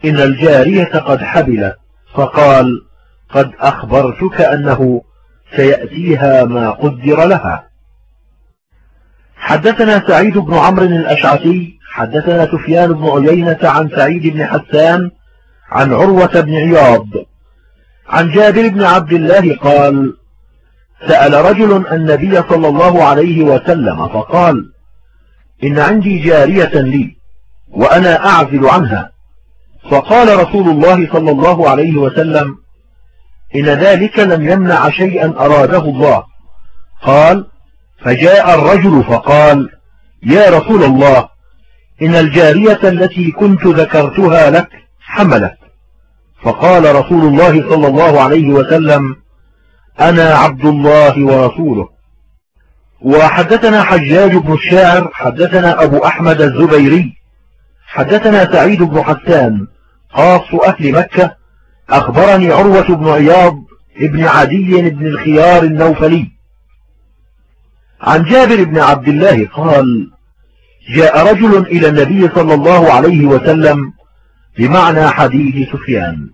إن الجارية قد حبلت، فقال: قد أخبرتك أنه سيأتيها ما قدر لها. حدثنا سعيد بن عمرو الأشعثي حدثنا سفيان بن عيينة عن سعيد بن حسان عن عروة بن عياض عن جابر بن عبد الله قال: سأل رجل النبي صلى الله عليه وسلم فقال: إن عندي جارية لي وأنا أعزل عنها، فقال رسول الله صلى الله عليه وسلم: إن ذلك لم يمنع شيئا أراده الله. قال: فجاء الرجل فقال: يا رسول الله، إن الجارية التي كنت ذكرتها لك حملت. فقال رسول الله صلى الله عليه وسلم: أنا عبد الله ورسوله. وحدثنا حجاج بن الشاعر حدثنا أبو أحمد الزبيري حدثنا سعيد بن حسان خاص أهل مكة أخبرني عروة بن عياض ابن عدي بن الخيار النوفلي عن جابر بن عبد الله قال: جاء رجل إلى النبي صلى الله عليه وسلم بمعنى حديث سفيان.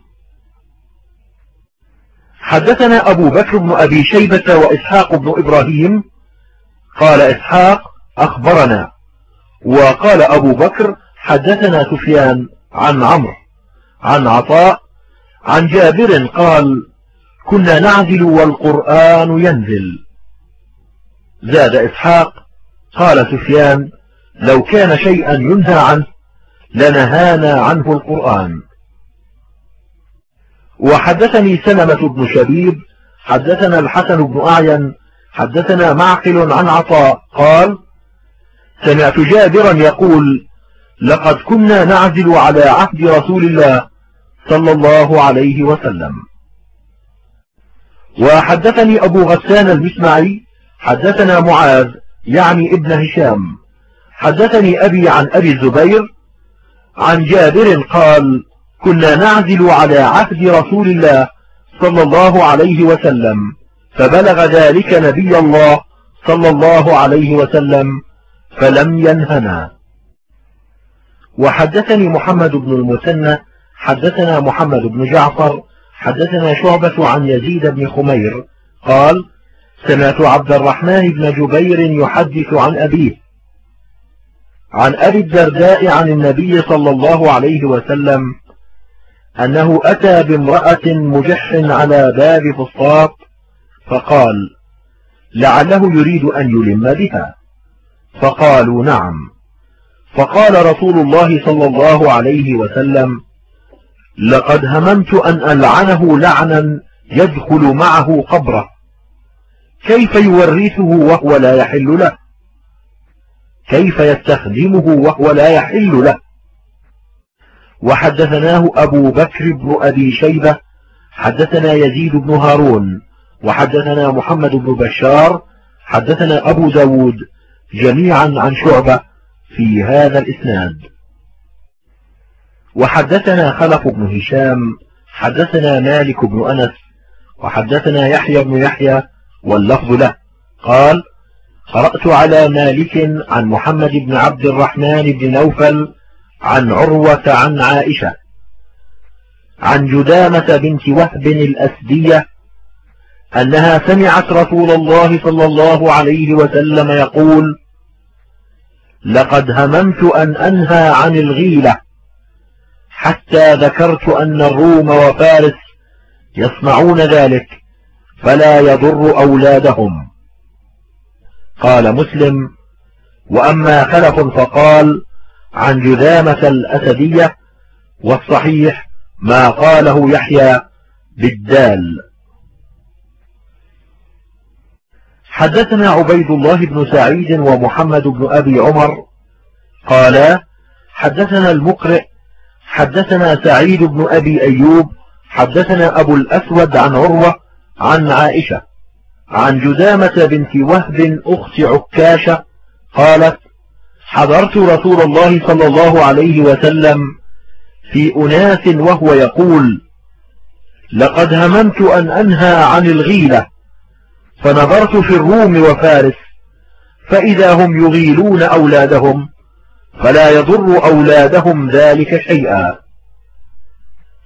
حدثنا أبو بكر بن أبي شيبة وإسحاق بن إبراهيم. قال إسحاق: أخبرنا. وقال أبو بكر: حدثنا سفيان عن عمرو عن عطاء عن جابر قال: كنا نعزل والقرآن ينزل. زاد إسحاق: قال سفيان: لو كان شيئا ينهى عنه لنهانا عنه القرآن. وحدثني سلمة بن شبيب حدثنا الحسن بن أعين حدثنا معقل عن عطاء قال: سمعت جابرا يقول: لقد كنا نعزل على عهد رسول الله صلى الله عليه وسلم. وحدثني أبو غسان المسمعي حدثنا معاذ يعني ابن هشام حدثني أبي عن أبي الزبير عن جابر قال: كنا نعزل على عهد رسول الله صلى الله عليه وسلم، فبلغ ذلك نبي الله صلى الله عليه وسلم فلم ينهنا. وحدثني محمد بن المثنى حدثنا محمد بن جعفر حدثنا شعبة عن يزيد بن خمير قال: سمعت عبد الرحمن بن جبير يحدث عن أبيه عن أبي الدرداء عن النبي صلى الله عليه وسلم أنه أتى بامرأة مجح على باب فسطاط فقال: لعله يريد أن يلم بها، فقالوا: نعم. فقال رسول الله صلى الله عليه وسلم: لقد هممت أن ألعنه لعنا يدخل معه قبره، كيف يورثه وهو لا يحل له، كيف يستخدمه وهو لا يحل له. وحدثناه أبو بكر بن أبي شيبة حدثنا يزيد بن هارون وحدثنا محمد بن بشار حدثنا أبو داود جميعا عن شعبة في هذا الإسناد. وحدثنا خلف بن هشام حدثنا مالك بن أنس وحدثنا يحيى بن يحيى واللفظ له قال: قرأت على مالك عن محمد بن عبد الرحمن بن نوفل عن عروة عن عائشة عن جدامة بنت وهب الأسدية أنها سمعت رسول الله صلى الله عليه وسلم يقول: لقد هممت أن أنهى عن الغيلة حتى ذكرت أن الروم وفارس يصنعون ذلك فلا يضر أولادهم. قال مسلم: وأما خلف فقال عن جذامة الأسدية، والصحيح ما قاله يحيى بالدال. حدثنا عبيد الله بن سعيد ومحمد بن أبي عمر قالا: حدثنا المقرئ حدثنا سعيد بن أبي أيوب حدثنا أبو الأسود عن عروة عن عائشة عن جدامة بنت وهب أخت عكاشة قالت: حضرت رسول الله صلى الله عليه وسلم في أناس وهو يقول: لقد هممت أن أنهى عن الغيلة، فنظرت في الروم وفارس فإذا هم يغيلون أولادهم فلا يضر أولادهم ذلك شيئا.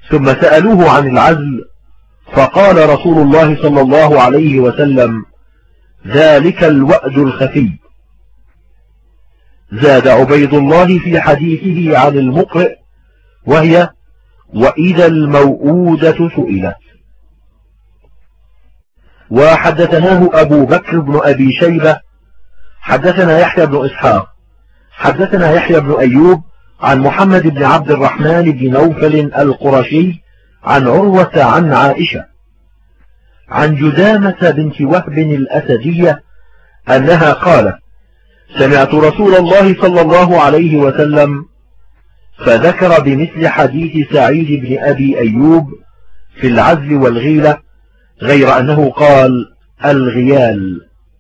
ثم سألوه عن العزل فقال رسول الله صلى الله عليه وسلم: ذلك الوأد الخفي. زاد عبيد الله في حديثه عن المقرئ وهي: وإذا الموءودة سئلت. وحدثناه أبو بكر بن أبي شيبة حدثنا يحيى بن إسحاق حدثنا يحيى بن أيوب عن محمد بن عبد الرحمن بن نوفل القرشي عن عروة عن عائشة عن جدامة بنت وهب الأسدية أنها قالت: سمعت رسول الله صلى الله عليه وسلم فذكر بمثل حديث سعيد بن أبي أيوب في العزل والغيلة، غير أنه قال الغيال.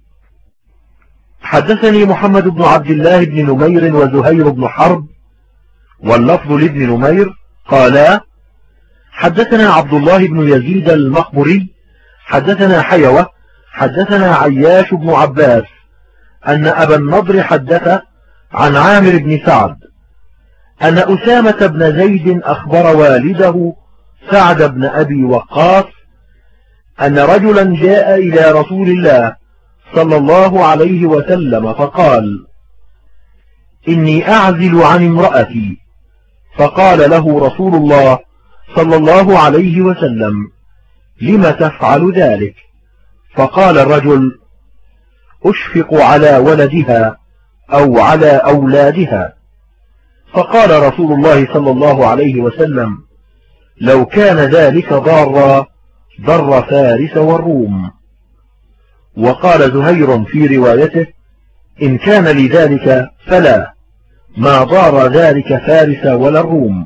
حدثني محمد بن عبد الله بن نمير وزهير بن حرب واللفظ لابن نمير قالا: حدثنا عبد الله بن يزيد المخبري حدثنا حيوة حدثنا عياش بن عباس أن أبا النضر حدث عن عامر بن سعد أن أسامة بن زيد أخبر والده سعد بن أبي وقاص أن رجلا جاء إلى رسول الله صلى الله عليه وسلم فقال: إني أعزل عن امرأتي. فقال له رسول الله صلى الله عليه وسلم: لم تفعل ذلك؟ فقال الرجل: أشفق على ولدها أو على أولادها. فقال رسول الله صلى الله عليه وسلم: لو كان ذلك ضارا ضر فارس والروم. وقال زهير في روايته: إن كان لذلك فلا، ما ضار ذلك فارس ولا الروم.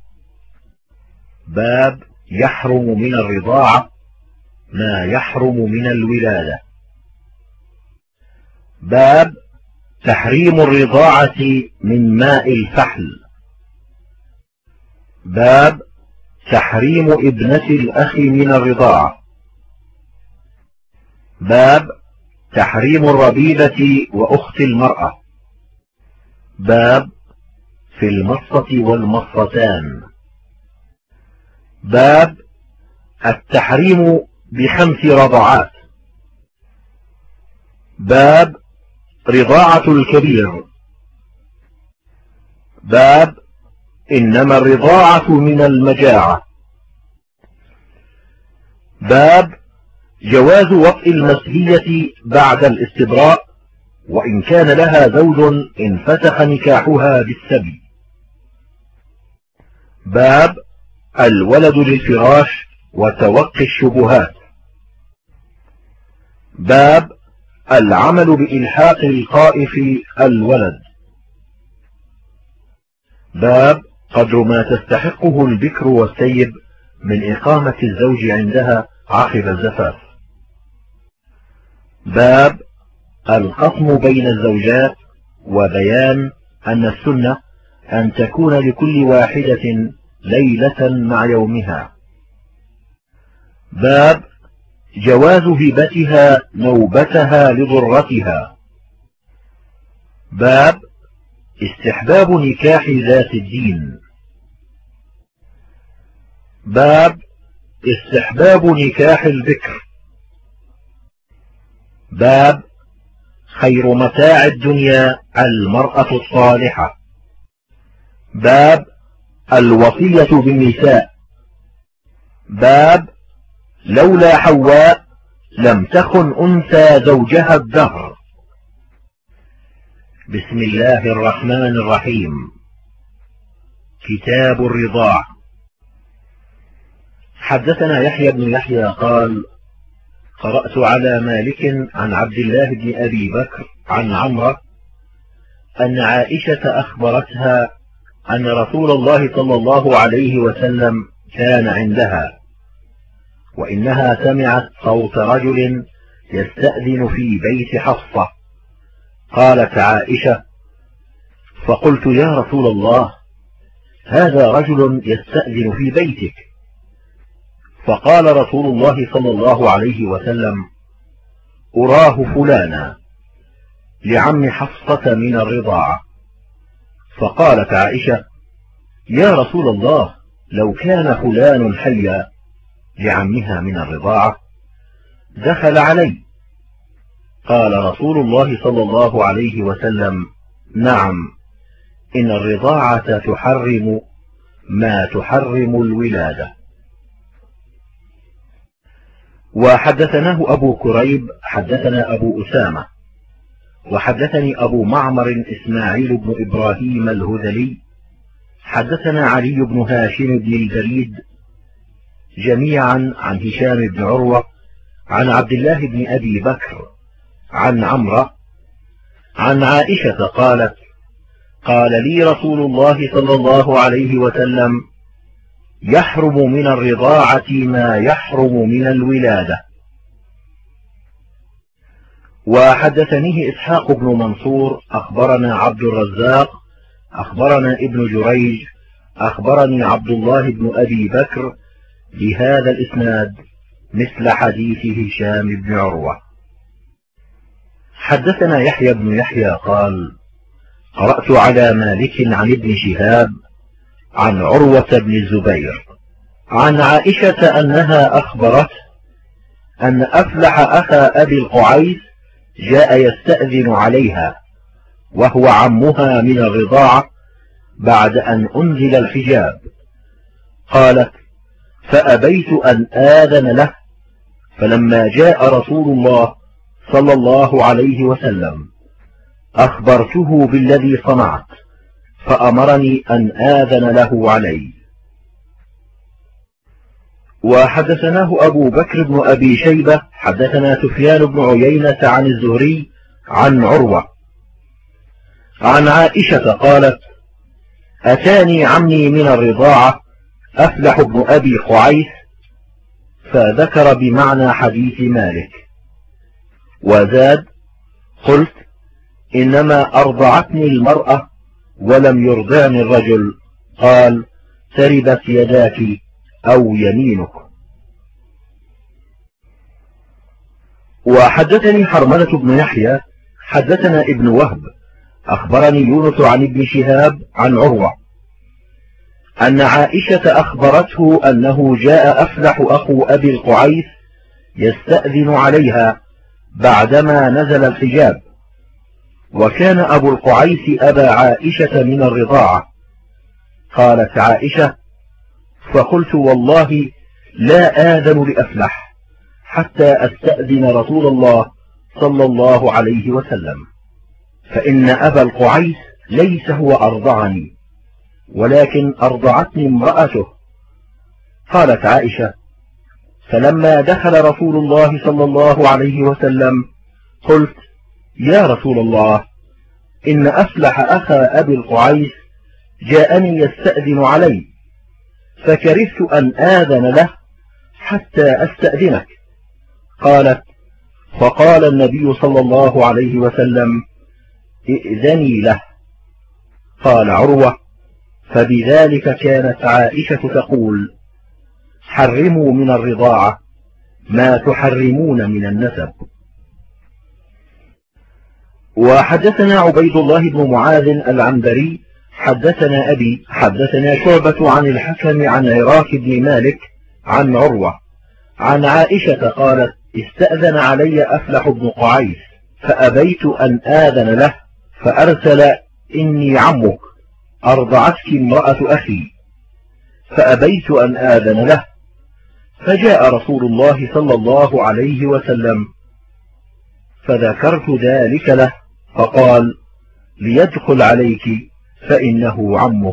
باب يحرم من الرضاعة ما يحرم من الولادة. باب تحريم الرضاعة من ماء الفحل. باب تحريم ابنة الأخ من الرضاعة. باب تحريم الربيبة وأخت المرأة. باب في المصة والمصتان. باب التحريم ب5 رضعات. باب رضاعة الكبير. باب إنما الرضاعة من المجاعة. باب جواز وطئ المسلية بعد الاستبراء وإن كان لها زوج انفسخ نكاحها بالسبي. باب الولد للفراش وتوقي الشبهات. باب العمل بإلحاق القائف الولد. باب قدر ما تستحقه البكر والسيب من إقامة الزوج عندها عقب الزفاف. باب القسم بين الزوجات وبيان أن السنة أن تكون لكل واحدة ليلة مع يومها. باب جواز هبتها نوبتها لضرتها. باب استحباب نكاح ذات الدين. باب استحباب نكاح البكر. باب خير متاع الدنيا المرأة الصالحة. باب الوصية بالنساء. باب لولا حواء لم تخن أنثى زوجها الدهر. بسم الله الرحمن الرحيم. كتاب الرضاع. حدثنا يحيى بن يحيى قال: قرأت على مالك عن عبد الله بن أبي بكر عن عمرة أن عائشة أخبرتها أن رسول الله صلى الله عليه وسلم كان عندها، وإنها سمعت صوت رجل يستأذن في بيت حفصة. قالت عائشة: فقلت يا رسول الله، هذا رجل يستأذن في بيتك. فقال رسول الله صلى الله عليه وسلم: أراه فلانا لعم حفصة من الرضاعة. فقالت عائشة: يا رسول الله، لو كان فلان حيا لعمها من الرضاعة دخل علي. قال رسول الله صلى الله عليه وسلم: نعم، إن الرضاعة تحرم ما تحرم الولادة. وحدثناه أبو كريب حدثنا أبو أسامة وحدثني أبو معمر إسماعيل بن إبراهيم الهذلي حدثنا علي بن هاشم بن البريد جميعا عن هشام بن عروة عن عبد الله بن أبي بكر عن عمرو عن عائشة قالت: قال لي رسول الله صلى الله عليه وسلم: يحرم من الرضاعة ما يحرم من الولادة. وحدثنيه إسحاق بن منصور أخبرنا عبد الرزاق أخبرنا ابن جريج أخبرني عبد الله بن أبي بكر بهذا الإسناد مثل حديث هشام بن عروة. حدثنا يحيى بن يحيى قال: قرأت على مالك عن ابن شهاب عن عروة بن الزبير عن عائشة أنها أخبرت أن أفلح أخا أبي القعيس جاء يستأذن عليها وهو عمها من الرضاعة بعد أن أنزل الحجاب. قالت: فأبيت أن آذن له، فلما جاء رسول الله صلى الله عليه وسلم أخبرته بالذي صنعت، فأمرني أن آذن له علي. وحدثناه أبو بكر بن أبي شيبة حدثنا سفيان بن عيينة عن الزهري عن عروة عن عائشة قالت: أتاني عمي من الرضاعة أفلح بن أبي قعيس، فذكر بمعنى حديث مالك وزاد: قلت: إنما أرضعتني المرأة ولم يرضعني الرجل. قال: تربت يداك أو يمينك. وحدثني حرملة بن يحيى حدثنا ابن وهب أخبرني يونس عن ابن شهاب عن عروة أن عائشة أخبرته أنه جاء أفلح أخو أبي القعيس يستأذن عليها بعدما نزل الحجاب، وكان أبو القعيس أبا عائشة من الرضاعة. قالت عائشة: فقلت: والله لا آذن لأفلح حتى أستأذن رسول الله صلى الله عليه وسلم، فإن أبا القعيس ليس هو أرضعني، ولكن أرضعتني امرأته. قالت عائشة: فلما دخل رسول الله صلى الله عليه وسلم قلت: يا رسول الله، إن أفلح أخا أبي القعيس جاءني يستأذن علي، فكرهت أن آذن له حتى أستأذنك. قالت: فقال النبي صلى الله عليه وسلم: ائذني له. قال عروة: فبذلك كانت عائشة تقول: حرموا من الرضاعة ما تحرمون من النسب. وحدثنا عبيد الله بن معاذ العنبري حدثنا أبي حدثنا شعبة عن الحكم عن عراك بن مالك عن عروة عن عائشة قالت: استأذن علي أفلح بن قعيس فأبيت أن آذن له، فأرسل: إني عمك، أرضعتك امرأة أخي. فأبيت أن آذن له، فجاء رسول الله صلى الله عليه وسلم فذكرت ذلك له، فقال: ليدخل عليك فإنه عمك.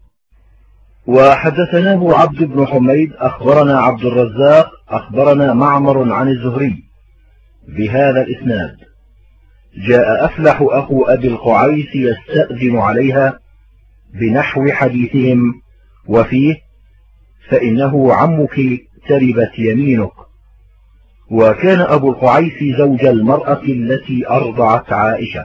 وحدثناه عبد بن حميد أخبرنا عبد الرزاق أخبرنا معمر عن الزهري بهذا الإسناد: جاء أفلح أخو أبي القعيس يستأذن عليها بنحو حديثهم، وفيه: فإنه عمك تربت يمينك. وكان أبو القعيس زوج المرأة التي أرضعت عائشة.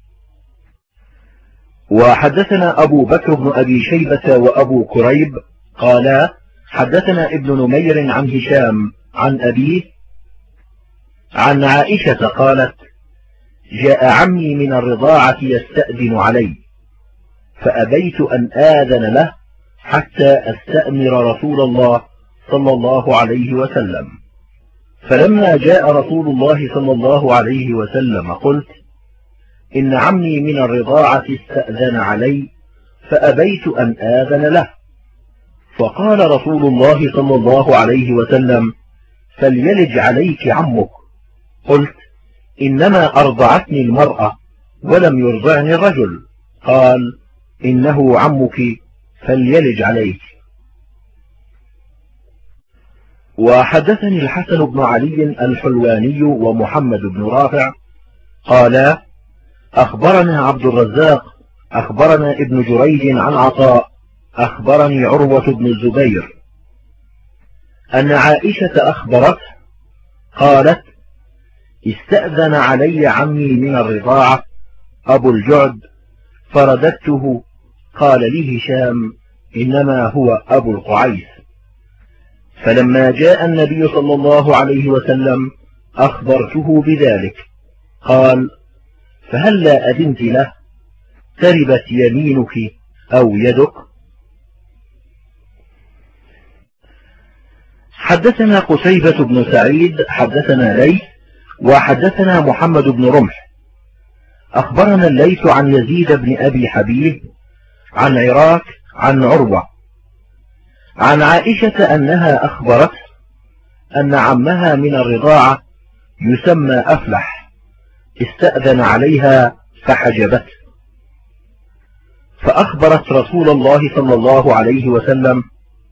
وحدثنا أبو بكر بن أبي شيبة وأبو كريب قالا: حدثنا ابن نمير عن هشام عن أبيه عن عائشة قالت: جاء عمي من الرضاعة يستأذن علي، فأبيت أن آذن له حتى أستأمر رسول الله صلى الله عليه وسلم. فلما جاء رسول الله صلى الله عليه وسلم قلت: إن عمي من الرضاعة استأذن علي فأبيت أن آذن له. فقال رسول الله صلى الله عليه وسلم: فليلج عليك عمك. قلت: إنما أرضعتني المرأة ولم يرضعني الرجل. قال: إنه عمك فليلج عليك. وحدثني الحسن بن علي الحلواني ومحمد بن رافع قالا: أخبرنا عبد الرزاق أخبرنا ابن جريج عن عطاء أخبرني عروة بن الزبير أن عائشة أخبرته قالت: استأذن علي عمي من الرضاعة أبو الجعد فرددته. قال لي هشام: إنما هو أبو القعيس. فلما جاء النبي صلى الله عليه وسلم أخبرته بذلك. قال: فهل لا أذنت له؟ تربت يمينك أو يدك. حدثنا قتيبة بن سعيد حدثنا ليث وحدثنا محمد بن رمح أخبرنا الليث عن يزيد بن أبي حبيب عن عراك عن عروة عن عائشة أنها أخبرت أن عمها من الرضاعة يسمى أفلح استأذن عليها فحجبته، فأخبرت رسول الله صلى الله عليه وسلم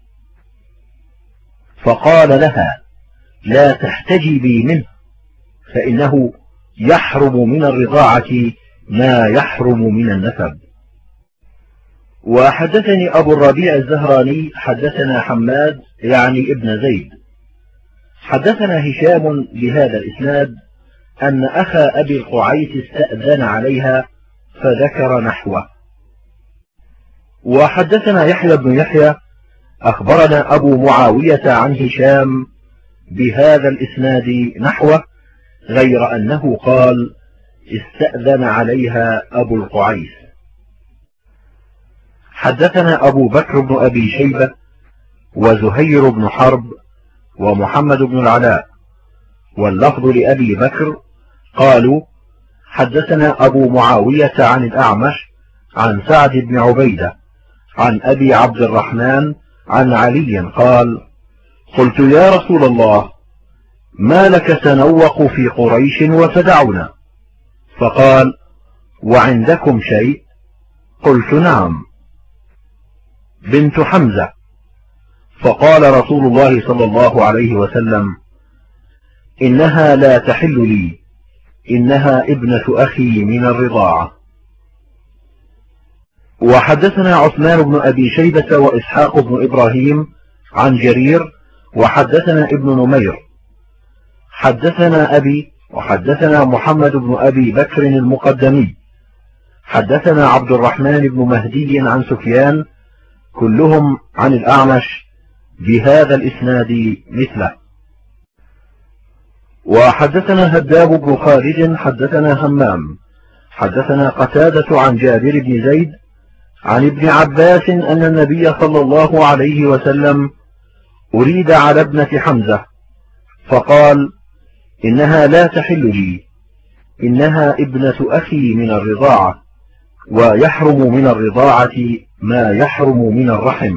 فقال لها: لا تحتجبي منه فإنه يحرم من الرضاعة ما يحرم من النسب. وحدثني أبو الربيع الزهراني حدثنا حماد يعني ابن زيد حدثنا هشام بهذا الإسناد أن أخا أبي القعيس استأذن عليها فذكر نحوه. وحدثنا يحيى بن يحيى أخبرنا أبو معاوية عن هشام بهذا الإسناد نحوه غير أنه قال: استأذن عليها أبو القعيس. حدثنا أبو بكر بن أبي شيبة وزهير بن حرب ومحمد بن العلاء واللفظ لأبي بكر قالوا: حدثنا أبو معاوية عن الأعمش عن سعد بن عبيدة عن أبي عبد الرحمن عن علي قال: قلت يا رسول الله ما لك تنوق في قريش وتدعنا؟ فقال: وعندكم شيء؟ قلت: نعم. بنت حمزة. فقال رسول الله صلى الله عليه وسلم: إنها لا تحل لي، إنها ابنة أخي من الرضاعة. وحدثنا عثمان بن أبي شيبة وإسحاق بن إبراهيم عن جرير وحدثنا ابن نمير حدثنا أبي وحدثنا محمد بن أبي بكر المقدمي حدثنا عبد الرحمن بن مهدي عن سفيان كلهم عن الأعمش بهذا الإسناد مثله. وحدثنا هداب بن خالد حدثنا همام حدثنا قتادة عن جابر بن زيد عن ابن عباس أن النبي صلى الله عليه وسلم أريد على ابنة حمزة فقال: إنها لا تحل لي، إنها ابنة أخي من الرضاعة، ويحرم من الرضاعة ما يحرم من الرحم.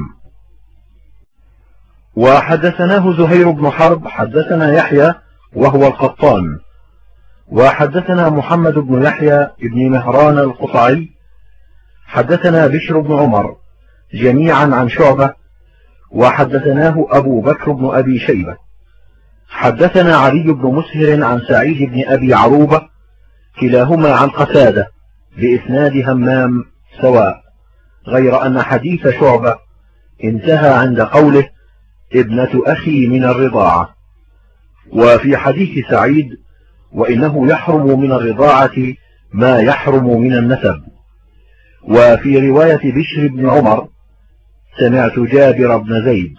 وحدثناه زهير بن حرب حدثنا يحيى وهو القطان وحدثنا محمد بن يحيى بن مهران القطعي حدثنا بشر بن عمر جميعا عن شعبة وحدثناه أبو بكر بن أبي شيبة حدثنا علي بن مسهر عن سعيد بن أبي عروبة كلاهما عن قتادة بإسناد همام سواء، غير أن حديث شعبة انتهى عند قوله: ابنة أخي من الرضاعة. وفي حديث سعيد: وإنه يحرم من الرضاعة ما يحرم من النسب. وفي رواية بشر بن عمر: سمعت جابر بن زيد.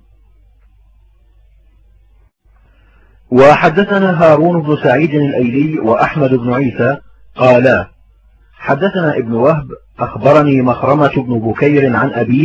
وحدثنا هارون بن سعيد الأيلي وأحمد بن عيسى قالا: حدثنا ابن وهب أخبرني مخرمة بن بكير عن أبيه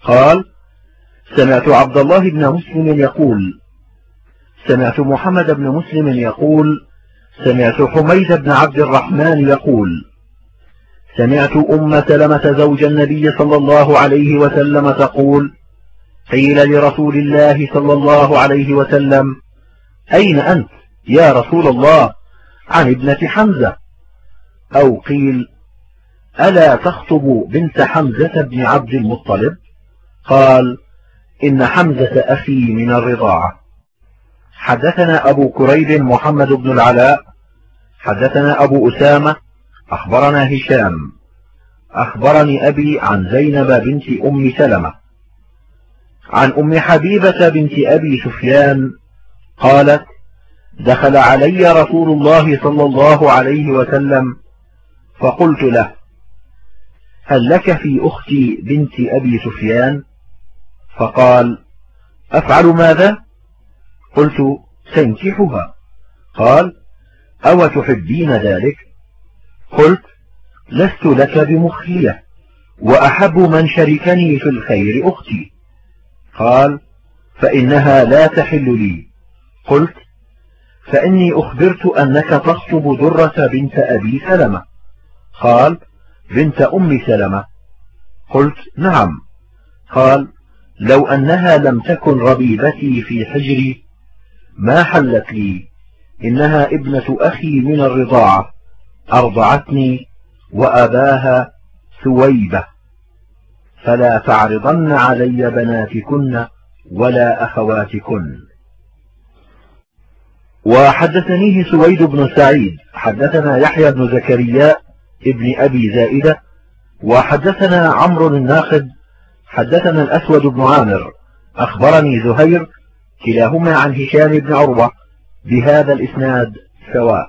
قال: سمعت عبد الله بن مسلم يقول: سمعت محمد بن مسلم يقول: سمعت حميد بن عبد الرحمن يقول: سمعت سلمة زوج النبي صلى الله عليه وسلم تقول: قيل لرسول الله صلى الله عليه وسلم: أين أنت يا رسول الله عن ابنة حمزة؟ أو قيل: ألا تخطب بنت حمزة بن عبد المطلب؟ قال: إن حمزة أخي من الرضاعة. حدثنا أبو كريب محمد بن العلاء حدثنا أبو أسامة أخبرنا هشام أخبرني أبي عن زينب بنت أم سلمة عن أم حبيبة بنت أبي سفيان قالت: دخل علي رسول الله صلى الله عليه وسلم فقلت له: هل لك في أختي بنت أبي سفيان؟ فقال: أفعل ماذا؟ قلت: تنكحها. قال: أو تحبين ذلك؟ قلت: لست لك بمخلية، وأحب من شركني في الخير أختي. قال: فإنها لا تحل لي. قلت: فإني أخبرت أنك تخطب درة بنت أبي سلمة. قال: بنت أم سلمة. قلت: نعم. قال: لو أنها لم تكن ربيبتي في حجري ما حلت لي، إنها ابنة أخي من الرضاعة، أرضعتني وأباها ثويبة، فلا تعرضن علي بناتكن ولا أخواتكن. وحدثنيه سويد بن سعيد حدثنا يحيى بن زكريا ابن أبي زائدة وحدثنا عمرو الناقد حدثنا الأسود بن عامر أخبرني زهير كلاهما عن هشام بن عروة بهذا الإسناد سواء.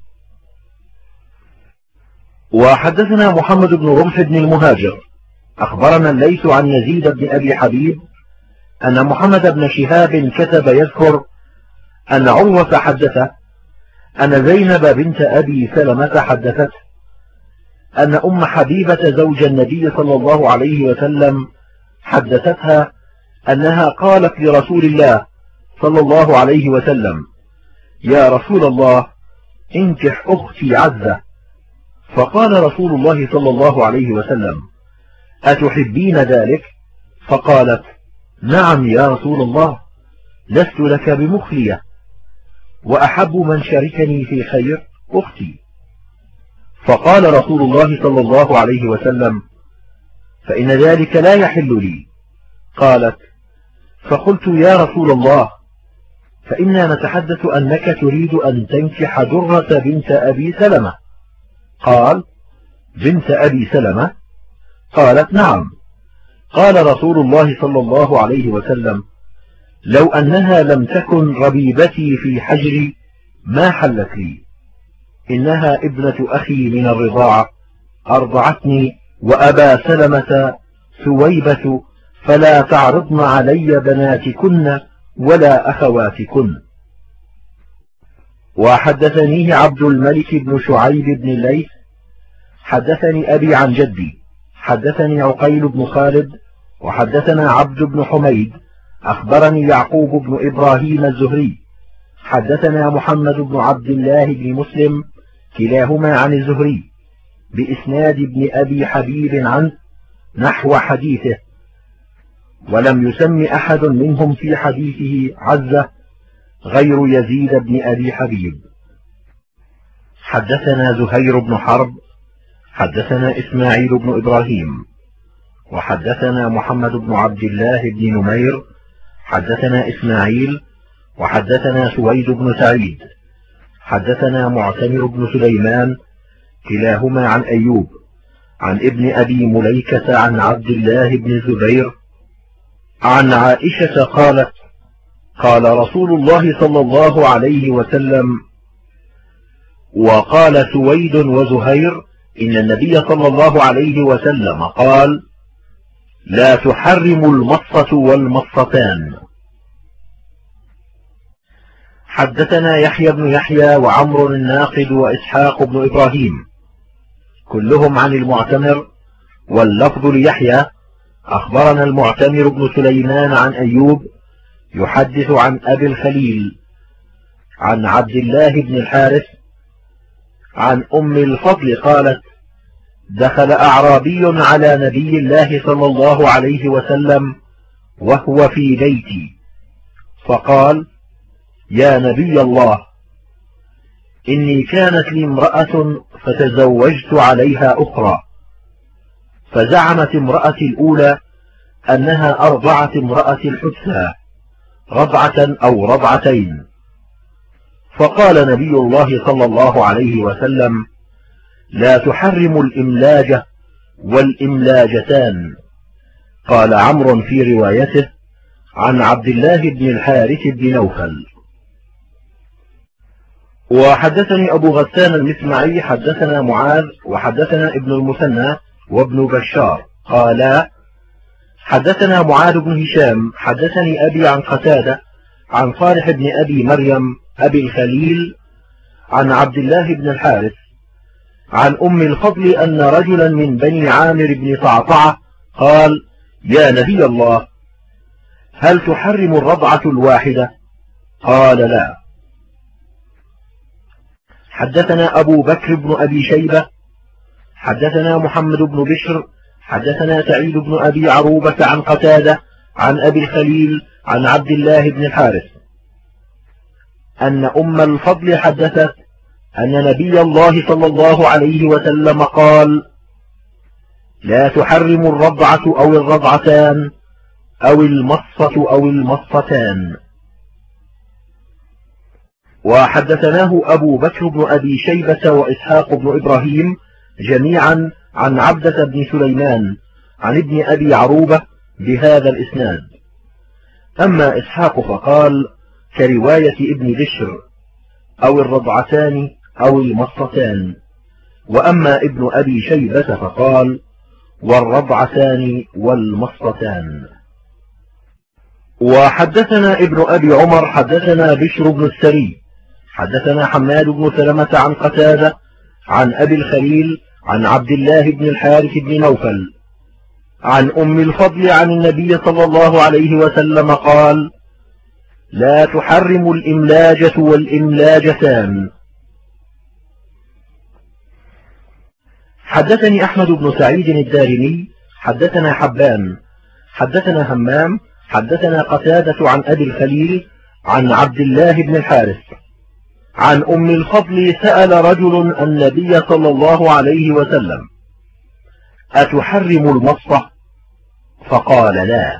وحدثنا محمد بن رمح بن المهاجر أخبرنا الليث عن يزيد بن أبي حبيب أن محمد بن شهاب كتب يذكر أن عروة حدثه أن زينب بنت أبي سلمة حدثته أن أم حبيبة زوج النبي صلى الله عليه وسلم حدثتها أنها قالت لرسول الله صلى الله عليه وسلم: يا رسول الله، انكح أختي عزة. فقال رسول الله صلى الله عليه وسلم: أتحبين ذلك؟ فقالت: نعم يا رسول الله، لست لك بمخلية، وأحب من شاركني في خير أختي. فقال رسول الله صلى الله عليه وسلم: فإن ذلك لا يحل لي. قالت: فقلت: يا رسول الله، فإنا نتحدث أنك تريد أن تنكح درة بنت أبي سلمة. قال: بنت أبي سلمة؟ قالت: نعم. قال رسول الله صلى الله عليه وسلم: لو أنها لم تكن ربيبتي في حجري ما حلت لي، إنها ابنة أخي من الرضاعة، أرضعتني وأبا سلمة ثويبة، فلا تعرضن علي بناتكن ولا أخواتكن. وحدثنيه عبد الملك بن شعيب بن الليث حدثني أبي عن جدي حدثني عقيل بن خالد وحدثنا عبد بن حميد أخبرني يعقوب بن إبراهيم الزهري حدثنا محمد بن عبد الله بن مسلم كلاهما عن الزهري بإسناد ابن أبي حبيب عنه نحو حديثه، ولم يسم أحد منهم في حديثه عزة غير يزيد بن أبي حبيب. حدثنا زهير بن حرب حدثنا إسماعيل بن إبراهيم وحدثنا محمد بن عبد الله بن نمير حدثنا إسماعيل وحدثنا سويد بن سعيد حدثنا معتمر بن سليمان كلاهما عن أيوب عن ابن أبي مليكة عن عبد الله بن الزبير عن عائشة قالت: قال رسول الله صلى الله عليه وسلم: وقال سويد وزهير إن النبي صلى الله عليه وسلم قال: لا تحرم المصة والمصتان. حدثنا يحيى بن يحيى وعمر الناقد وإسحاق بن إبراهيم كلهم عن المعتمر، واللفظ ليحيى أخبرنا المعتمر بن سليمان عن أيوب يحدث عن أبي الخليل عن عبد الله بن الحارث عن أم الفضل قالت: دخل أعرابي على نبي الله صلى الله عليه وسلم وهو في بيتي، فقال: يا نبي الله، إني كانت لي امرأة فتزوجت عليها أخرى، فزعمت امرأتي الأولى أنها أرضعت امرأة الحدثى رضعة أو رضعتين، فقال نبي الله صلى الله عليه وسلم: لا تحرم الإملاجة والإملاجتان. قال عمرو في روايته عن عبد الله بن الحارث بن نوفل. وحدثني أبو غسان المسمعي حدثنا معاذ وحدثنا ابن المثنى وابن بشار قالا: حدثنا معاذ بن هشام حدثني أبي عن قتادة عن صالح بن أبي مريم أبي الخليل عن عبد الله بن الحارث عن أم الفضل أن رجلا من بني عامر بن طعطعة قال: يا نبي الله، هل تحرم الرضعة الواحدة؟ قال: لا. حدثنا أبو بكر بن أبي شيبة حدثنا محمد بن بشر حدثنا سعيد بن أبي عروبة عن قتادة عن أبي الخليل عن عبد الله بن الحارث أن أم الفضل حدثت أن نبي الله صلى الله عليه وسلم قال: لا تحرم الرضعة أو الرضعتان أو المصة أو المصتان. وحدثناه أبو بكر بن أبي شيبة وإسحاق بن إبراهيم جميعا عن عبدة بن سليمان عن ابن أبي عروبة بهذا الإسناد. أما إسحاق فقال كرواية ابن بشر: أو الرضعتان أو المصتان. وأما ابن أبي شيبة فقال: والرضعتان والمصتان. وحدثنا ابن أبي عمر حدثنا بشر بن السري حدثنا حماد بن سلمة عن قتادة عن أبي الخليل عن عبد الله بن الحارث بن نوفل عن أم الفضل عن النبي صلى الله عليه وسلم قال: لا تحرم الإملاجة والإملاجتان. حدثني أحمد بن سعيد الدارمي حدثنا حبان حدثنا همام حدثنا قتادة عن أبي الخليل عن عبد الله بن الحارث عن أم الفضل سأل رجل النبي صلى الله عليه وسلم: أتحرم المصة؟ فقال: لا.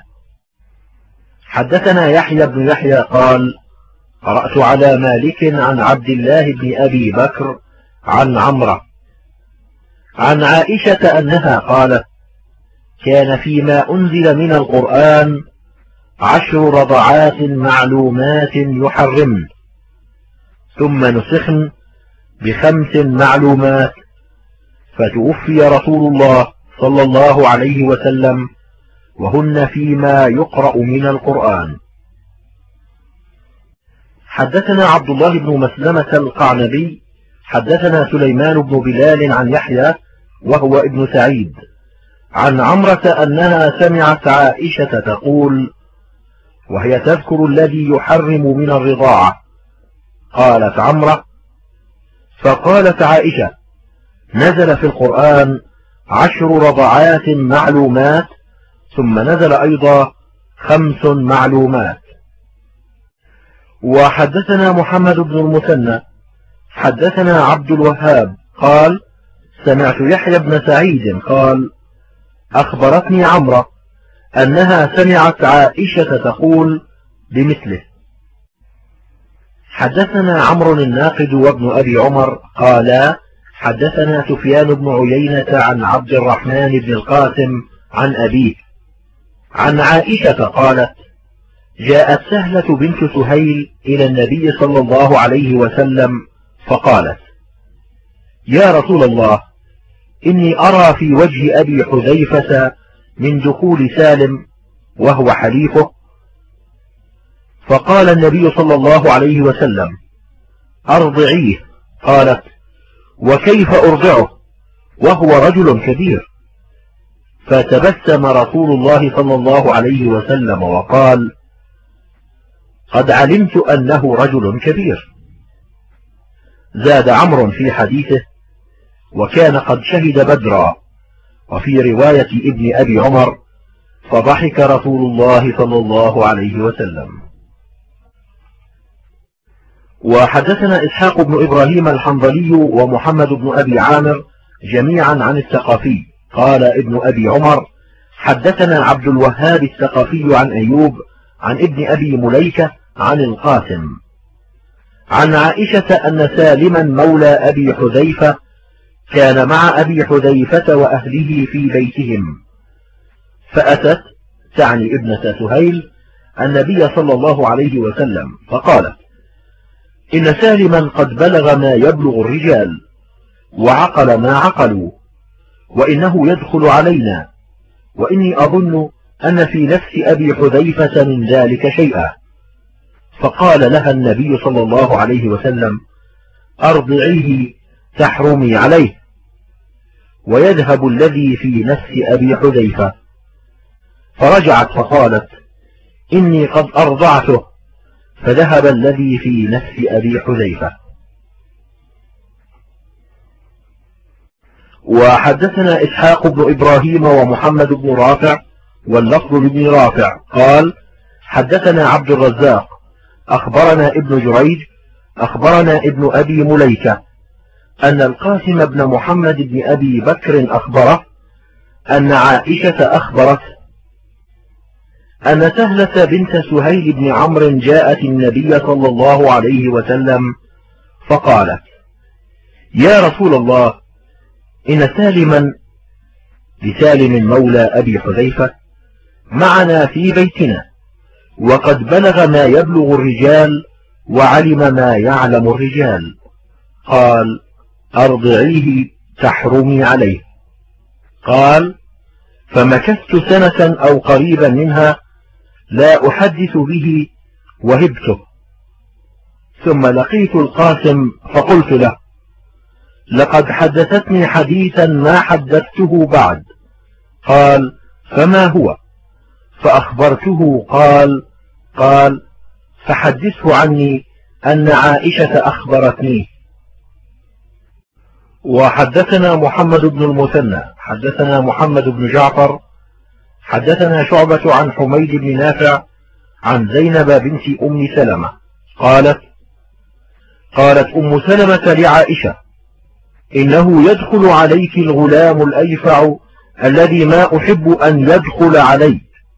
حدثنا يحيى بن يحيى قال: قرأت على مالك عن عبد الله بن أبي بكر عن عمرة عن عائشة أنها قالت: كان فيما أنزل من القرآن 10 رضعات معلومات يحرمن، ثم نسخن ب5 معلومات، فتوفي رسول الله صلى الله عليه وسلم وهن فيما يقرأ من القرآن. حدثنا عبد الله بن مسلمة القعنبي حدثنا سليمان بن بلال عن يحيى وهو ابن سعيد عن عمرة أنها سمعت عائشة تقول وهي تذكر الذي يحرم من الرضاعة: قالت عمرة: فقالت عائشة: نزل في القرآن 10 رضعات معلومات، ثم نزل أيضا 5 معلومات. وحدثنا محمد بن المثنى حدثنا عبد الوهاب قال: سمعت يحيى بن سعيد قال: أخبرتني عمرة أنها سمعت عائشة تقول بمثله. حدثنا عمرو الناقد وابن أبي عمر قالا: حدثنا سفيان بن عيينة عن عبد الرحمن بن القاسم عن أبيه عن عائشة قالت: جاءت سهلة بنت سهيل إلى النبي صلى الله عليه وسلم فقالت: يا رسول الله، إني أرى في وجه أبي حذيفة من دخول سالم وهو حليفه. فقال النبي صلى الله عليه وسلم: أرضعيه. قالت: وكيف أرضعه وهو رجل كبير؟ فتبسم رسول الله صلى الله عليه وسلم وقال: قد علمت أنه رجل كبير. زاد عمرو في حديثه: وكان قد شهد بدرا. وفي رواية ابن أبي عمر: فضحك رسول الله صلى الله عليه وسلم. وحدثنا إسحاق بن إبراهيم الحنظلي ومحمد بن أبي عامر جميعا عن الثقفي قال ابن أبي عمر: حدثنا عبد الوهاب الثقفي عن أيوب عن ابن أبي مليكة عن القاسم عن عائشة أن سالما مولى أبي حذيفة كان مع أبي حذيفة وأهله في بيتهم، فأتت تعني ابنة سهيل النبي صلى الله عليه وسلم فقالت: إن سالما قد بلغ ما يبلغ الرجال وعقل ما عقلوا، وإنه يدخل علينا، وإني أظن أن في نفس أبي حذيفة من ذلك شيئا. فقال لها النبي صلى الله عليه وسلم: أرضعيه تحرمي عليه، ويذهب الذي في نفس أبي حذيفة. فرجعت فقالت: إني قد أرضعته، فذهب الذي في نفس أبي حذيفة. وحدثنا إسحاق بن إبراهيم ومحمد بن رافع واللفظ لابن رافع قال: حدثنا عبد الرزاق أخبرنا ابن جريج أخبرنا ابن أبي مليكة أن القاسم بن محمد بن أبي بكر أخبره أن عائشة أخبرت أن سهلة بنت سهيل بن عمرو جاءت النبي صلى الله عليه وسلم فقالت: يا رسول الله، إن سالما لسالم مولى أبي حذيفة معنا في بيتنا، وقد بلغ ما يبلغ الرجال وعلم ما يعلم الرجال. قال: أرضعيه تحرمي عليه. قال: فمكثت سنة أو قريبا منها لا أحدث به وهبته، ثم لقيت القاسم فقلت له: لقد حدثتني حديثا ما حدثته بعد. قال: فما هو؟ فأخبرته. قال: فحدثه عني أن عائشة أخبرتني. وحدثنا محمد بن المثنى حدثنا محمد بن جعفر حدثنا شعبة عن حميد بن نافع عن زينب بنت أم سلمة قالت أم سلمة لعائشة: إنه يدخل عليك الغلام الأيفع الذي ما أحب أن يدخل علي.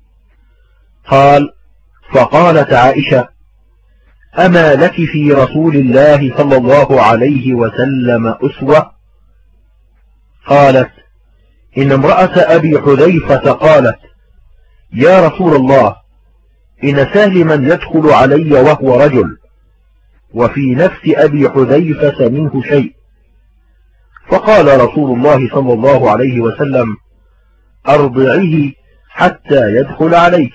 فقالت عائشة: أما لك في رسول الله صلى الله عليه وسلم أسوة؟ قالت: إن امرأة أبي حذيفة قالت: يا رسول الله، إن سالما يدخل علي وهو رجل، وفي نفس أبي حذيفة منه شيء. فقال رسول الله صلى الله عليه وسلم: أرضعيه حتى يدخل عليك.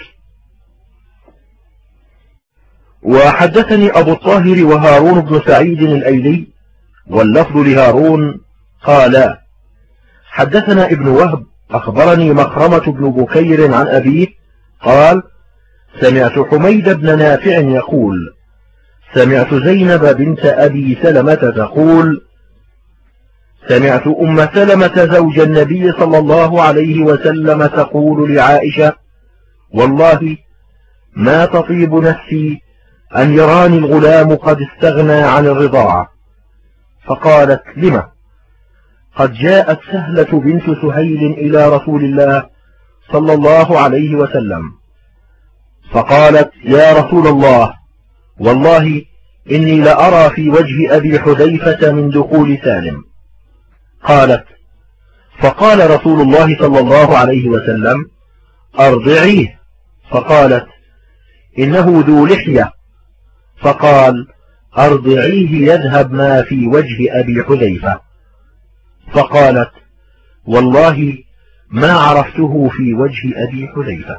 وحدثني أبو الطاهر وهارون بن سعيد الأيلي واللفظ لهارون قالا: حدثنا ابن وهب أخبرني مخرمة بن بكير عن أبيه قال: سمعت حميد بن نافع يقول: سمعت زينب بنت أبي سلمة تقول: سمعت أم سلمة زوج النبي صلى الله عليه وسلم تقول لعائشة: والله ما تطيب نفسي أن يراني الغلام قد استغنى عن الرضاعة. فقالت: لم؟ قد جاءت سهلة بنت سهيل إلى رسول الله صلى الله عليه وسلم فقالت: يا رسول الله، والله إني لأرى في وجه أبي حذيفة من دخول سالم. قالت: فقال رسول الله صلى الله عليه وسلم: أرضعيه. فقالت: إنه ذو لحية. فقال: أرضعيه يذهب ما في وجه أبي حذيفة. فقالت: والله ما عرفته في وجه أبي حذيفة.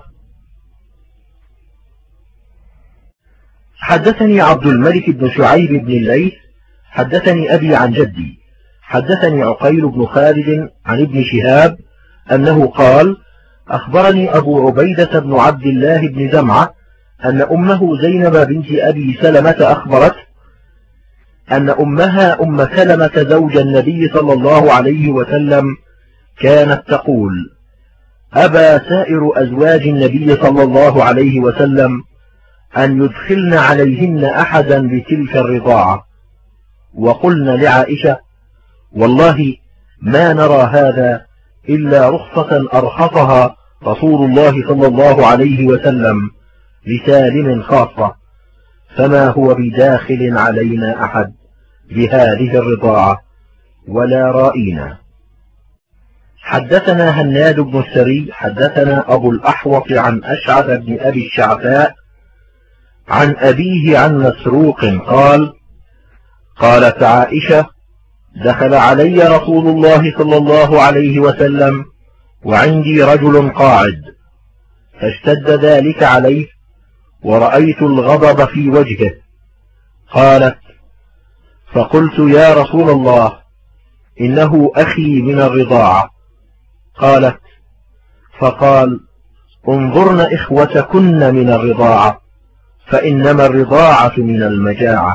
حدثني عبد الملك بن شعيب بن الليث حدثني أبي عن جدي حدثني عقيل بن خالد عن ابن شهاب أنه قال: أخبرني أبو عبيدة بن عبد الله بن زمعة أن أمه زينب بنت أبي سلمة أخبرت أن أمها أم سلمة زوج النبي صلى الله عليه وسلم كانت تقول: أبى سائر أزواج النبي صلى الله عليه وسلم أن يدخلن عليهن أحدا بتلك الرضاعة، وقلن لعائشة: والله ما نرى هذا إلا رخصة أرخصها رسول الله صلى الله عليه وسلم لسالم خاصة، فما هو بداخل علينا أحد بهذه الرضاعة ولا رائنا. حدثنا هناد بن السري حدثنا أبو الأحوص عن أشعث بن أبي الشعثاء عن أبيه عن مسروق قال: قالت عائشة: دخل علي رسول الله صلى الله عليه وسلم وعندي رجل قاعد، فاشتد ذلك عليه ورأيت الغضب في وجهه. قالت: فقلت: يا رسول الله، إنه أخي من الرضاعة. قالت: فقال: انظرن إخوتكن من الرضاعة، فإنما الرضاعة من المجاعة.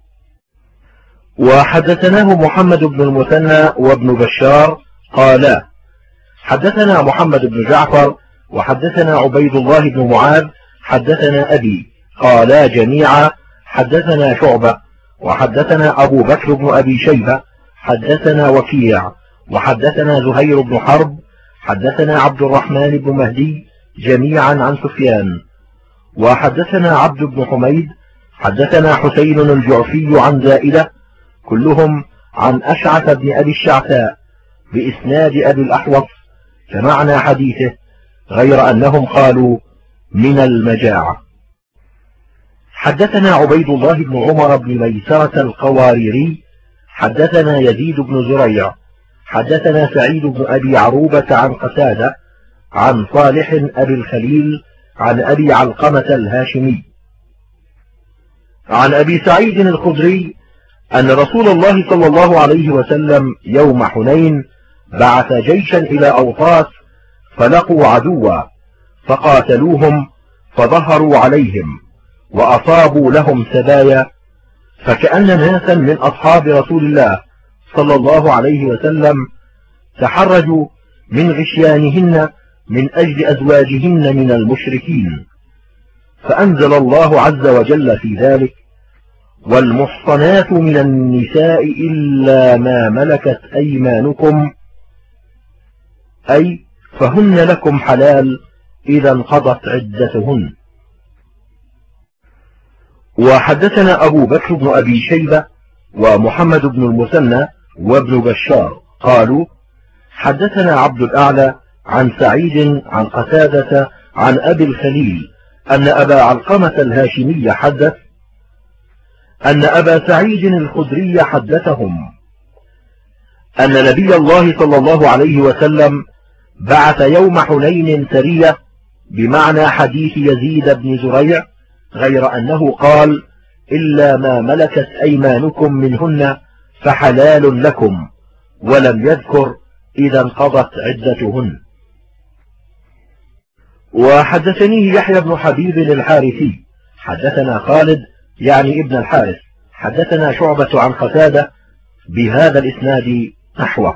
وحدثناه محمد بن المثنى وابن بشار قالا: حدثنا محمد بن جعفر وحدثنا عبيد الله بن معاذ حدثنا أبي قالا جميعا حدثنا شعبة وحدثنا أبو بكر بن أبي شيبة حدثنا وكيع وحدثنا زهير بن حرب حدثنا عبد الرحمن بن مهدي جميعا عن سفيان، وحدثنا عبد بن حميد حدثنا حسين الجعفي عن زائدة، كلهم عن أشعث بن أبي الشعثاء بإسناد أبي الأحوص كمعنى حديثه، غير أنهم قالوا من المجاعة. حدثنا عبيد الله بن عمر بن ميسرة القواريري حدثنا يزيد بن زريع حدثنا سعيد بن أبي عروبة عن قتادة عن صالح أبي الخليل عن أبي علقمة الهاشمي عن أبي سعيد الخدري أن رسول الله صلى الله عليه وسلم يوم حنين بعث جيشا إلى أوطاس فلقوا عدوا فقاتلوهم فظهروا عليهم وأصابوا لهم سبايا، فكأن ناسا من أصحاب رسول الله صلى الله عليه وسلم تحرجوا من غشيانهن من أجل أزواجهن من المشركين، فأنزل الله عز وجل في ذلك: والمحصنات من النساء إلا ما ملكت أيمانكم، أي فهن لكم حلال إذا انقضت عدتهن. وحدثنا أبو بكر بن أبي شيبة ومحمد بن المثنى وابن بشار قالوا: حدثنا عبد الأعلى عن سعيد عن قتادة عن أبي الخليل أن أبا علقمة الهاشمي حدث أن أبا سعيد الخدري حدثهم أن نبي الله صلى الله عليه وسلم بعث يوم حنين سرية بمعنى حديث يزيد بن زريع، غير أنه قال: إلا ما ملكت أيمانكم منهن فحلال لكم، ولم يذكر إذا انقضت عدتهن. وحدثنيه يحيى بن حبيب الحارثي حدثنا خالد يعني ابن الحارث حدثنا شعبة عن قتادة بهذا الإسناد نحوه.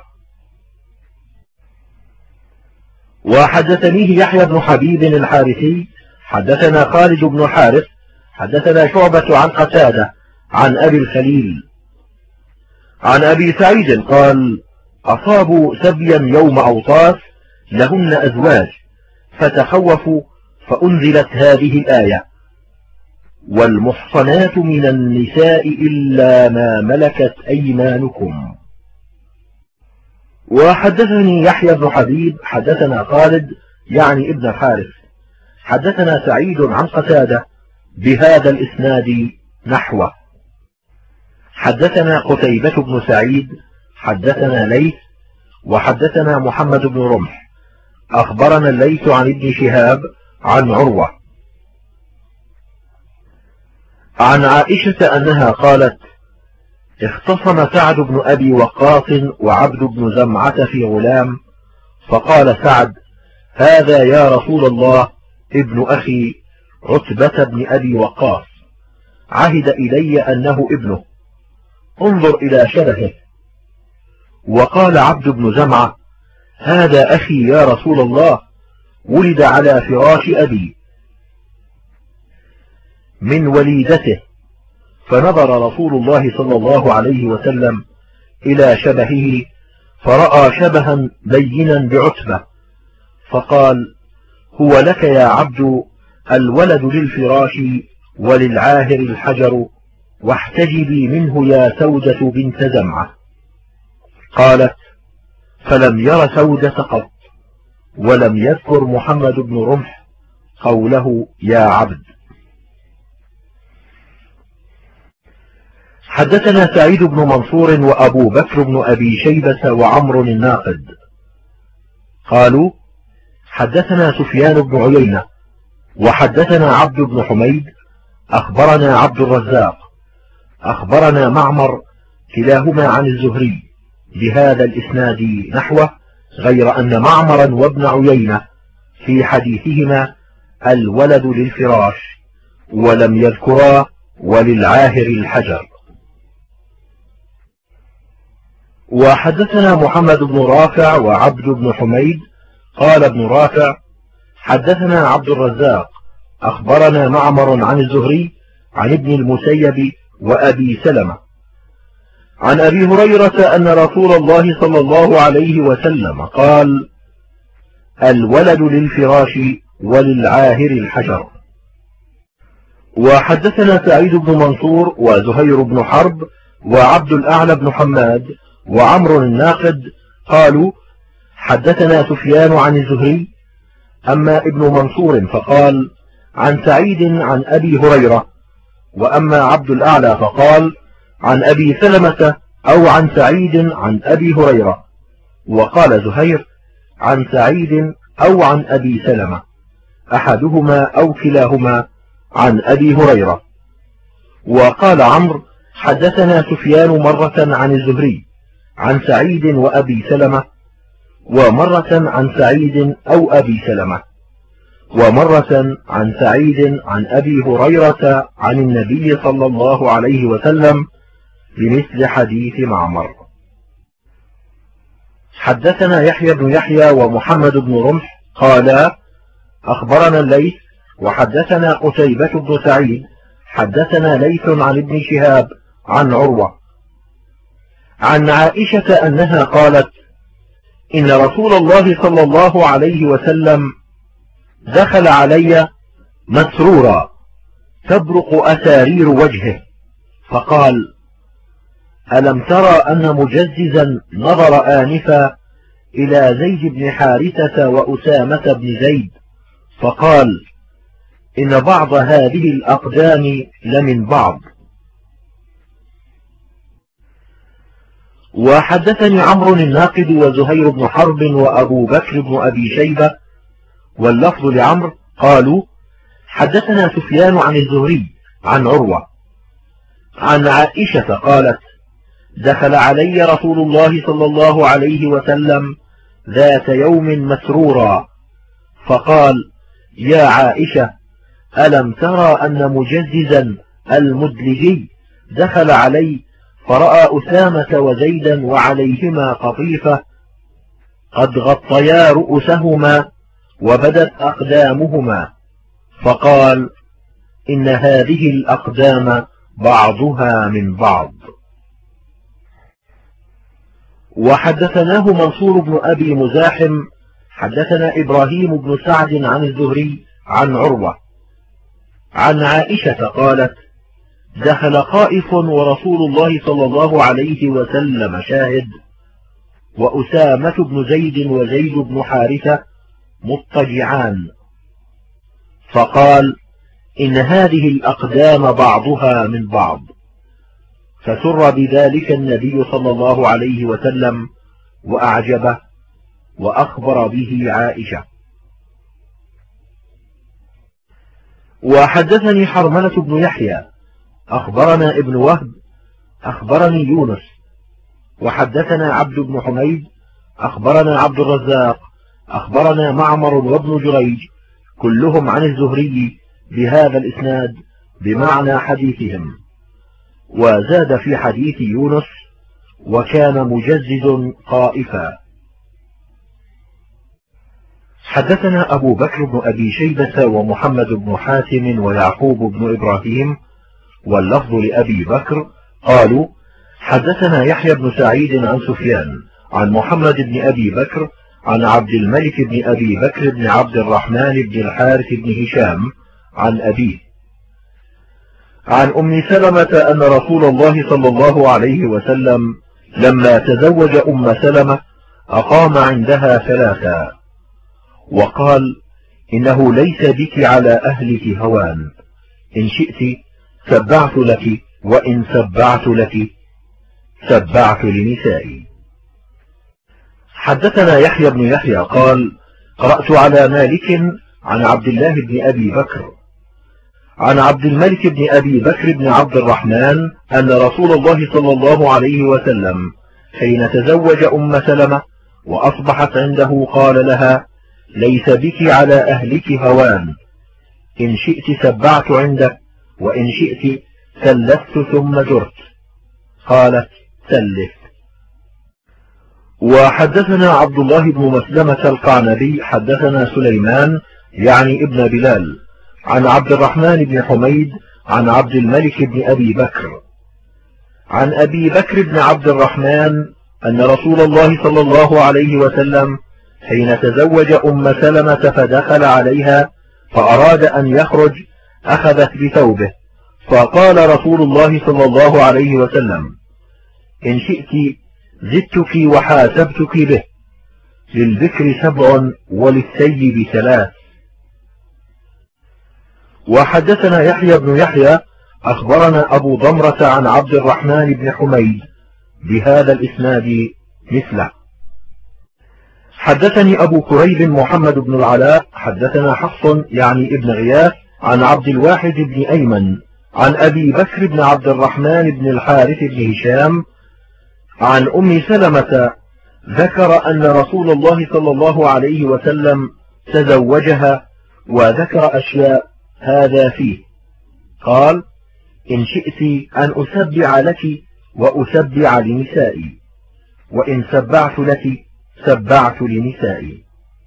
وحدثنيه يحيى بن حبيب الحارثي حدثنا خالد بن الحارث حدثنا شعبة عن قتادة عن أبي الخليل عن أبي سعيد قال: أصابوا سبيا يوم أوطاس لهن أزواج فتخوفوا فأنزلت هذه الآية: والمحصنات من النساء إلا ما ملكت أيمانكم. وحدثني يحيى بن حبيب حدثنا خالد يعني ابن الحارث حدثنا سعيد عن قتادة بهذا الإسناد نحوه. حدثنا قتيبة بن سعيد حدثنا ليث وحدثنا محمد بن رمح أخبرنا الليث عن ابن شهاب عن عروة عن عائشة أنها قالت: اختصم سعد بن أبي وقاص وعبد بن زمعة في غلام، فقال سعد: هذا يا رسول الله ابن أخي عتبة بن أبي وقاص، عهد إلي أنه ابنه، انظر إلى شبهه. وقال عبد بن زمعة: هذا أخي يا رسول الله، ولد على فراش أبي من وليدته. فنظر رسول الله صلى الله عليه وسلم إلى شبهه فرأى شبها بينا بعتبة، فقال: هو لك يا عبد، الولد للفراش وللعاهر الحجر، واحتجبي منه يا سودة بنت زمعة. قالت: فلم ير سودة قط، ولم يذكر محمد بن رمح قوله يا عبد. حدثنا سعيد بن منصور وأبو بكر بن أبي شيبة وعمر الناقد قالوا: حدثنا سفيان بن عيينة وحدثنا عبد بن حميد أخبرنا عبد الرزاق أخبرنا معمر، كلاهما عن الزهري بهذا الإسناد نحوه، غير أن معمرا وابن عيينة في حديثهما الولد للفراش، ولم يذكرا وللعاهر الحجر. وحدثنا محمد بن رافع وعبد بن حميد قال ابن رافع: حدثنا عبد الرزاق أخبرنا معمر عن الزهري عن ابن المسيب وأبي سلمة عن أبي هريرة أن رسول الله صلى الله عليه وسلم قال: الولد للفراش وللعاهر الحجر. وحدثنا سعيد بن منصور وزهير بن حرب وعبد الأعلى بن حماد وعمر الناقد قالوا: حدثنا سفيان عن الزهري. أما ابن منصور فقال: عن سعيد عن أبي هريرة. وأما عبد الأعلى فقال: عن أبي سلمة أو عن سعيد عن أبي هريرة. وقال زهير: عن سعيد أو عن أبي سلمة، أحدهما أو كلاهما عن أبي هريرة. وقال عمرو: حدثنا سفيان مرة عن الزهري عن سعيد وأبي سلمة، ومرة عن سعيد أو أبي سلمة، ومرة عن سعيد عن أبي هريرة عن النبي صلى الله عليه وسلم بمثل حديث معمر. حدثنا يحيى بن يحيى ومحمد بن رمح قالا: أخبرنا الليث وحدثنا قتيبة بن سعيد حدثنا ليث عن ابن شهاب عن عروة عن عائشة أنها قالت: إن رسول الله صلى الله عليه وسلم دخل علي مسرورا تبرق أسارير وجهه، فقال: ألم ترى أن مجززا نظر آنفا إلى زيد بن حارثة وأسامة بن زيد، فقال: إن بعض هذه الأقدام لمن بعض. وحدثني عمرو الناقد وزهير بن حرب وأبو بكر بن أبي شيبة واللفظ لعمرو قالوا: حدثنا سفيان عن الزهري عن عروة عن عائشة قالت: دخل علي رسول الله صلى الله عليه وسلم ذات يوم مسرورا، فقال: يا عائشة، ألم ترى أن مجززا المدلجي دخل علي فرأى أسامة وزيدا وعليهما قطيفة قد غطيا رؤوسهما وبدت أقدامهما، فقال: إن هذه الأقدام بعضها من بعض. وحدثناه منصور بن أبي مزاحم حدثنا إبراهيم بن سعد عن الزهري عن عروة عن عائشة قالت: دخل خائف ورسول الله صلى الله عليه وسلم شاهد، وأسامة بن زيد وزيد بن حارثة مضطجعان، فقال: إن هذه الأقدام بعضها من بعض، فسر بذلك النبي صلى الله عليه وسلم وأعجبه، وأخبر به عائشة. وحدثني حرملة بن يحيى أخبرنا ابن وهب أخبرني يونس، وحدثنا عبد بن حميد أخبرنا عبد الرزاق أخبرنا معمر وابن جريج كلهم عن الزهري بهذا الإسناد بمعنى حديثهم، وزاد في حديث يونس: وكان مجزز قائفا. حدثنا أبو بكر بن أبي شيبة ومحمد بن حاتم ويعقوب بن إبراهيم واللفظ لأبي بكر قالوا: حدثنا يحيى بن سعيد عن سفيان عن محمد بن أبي بكر عن عبد الملك بن أبي بكر بن عبد الرحمن بن الحارث بن هشام عن أبيه عن أم سلمة أن رسول الله صلى الله عليه وسلم لما تزوج أم سلمة أقام عندها 3 وقال: إنه ليس بك على أهلك هوان، إن شئت سبعت لك، وإن سبعت لك سبعت لنسائي. حدثنا يحيى بن يحيى قال: قرأت على مالك عن عبد الله بن أبي بكر عن عبد الملك بن أبي بكر بن عبد الرحمن أن رسول الله صلى الله عليه وسلم حين تزوج أم سلمة وأصبحت عنده قال لها: ليس بك على أهلك هوان، إن شئت سبعت عندك، وإن شئت سلفت ثم جرت. قالت: سلف. وحدثنا عبد الله بن مسلمة القعنبي حدثنا سليمان يعني ابن بلال عن عبد الرحمن بن حميد عن عبد الملك بن أبي بكر عن أبي بكر بن عبد الرحمن أن رسول الله صلى الله عليه وسلم حين تزوج أم سلمة فدخل عليها فأراد أن يخرج أخذت بثوبه، فقال رسول الله صلى الله عليه وسلم: إن شئت زدتك وحاسبتك به، للذكر 7 وللثيب 3. وحدثنا يحيى بن يحيى أخبرنا أبو ضمرة عن عبد الرحمن بن حميد بهذا الإسناد مثله. حدثني أبو كريب محمد بن العلاء حدثنا حفص يعني ابن غياث عن عبد الواحد بن أيمن عن أبي بكر بن عبد الرحمن بن الحارث بن هشام عن أم سلمة ذكر أن رسول الله صلى الله عليه وسلم تزوجها، وذكر أشياء هذا فيه. قال: إن شئت أن أسبع لك وأسبع لنسائي، وإن سبعت لك سبعت لنسائي.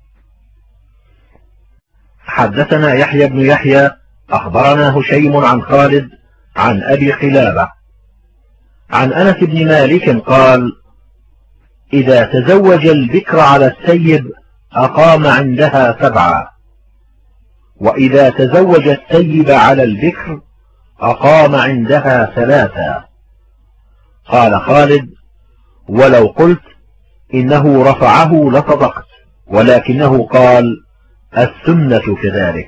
حدثنا يحيى بن يحيى أخبرنا هشيم عن خالد عن أبي قلابة عن أنس بن مالك قال: إذا تزوج البكر على الثيب أقام عندها 7، وإذا تزوج الثيب على البكر أقام عندها 3. قال خالد: ولو قلت إنه رفعه لصدقت، ولكنه قال: السنة كذلك.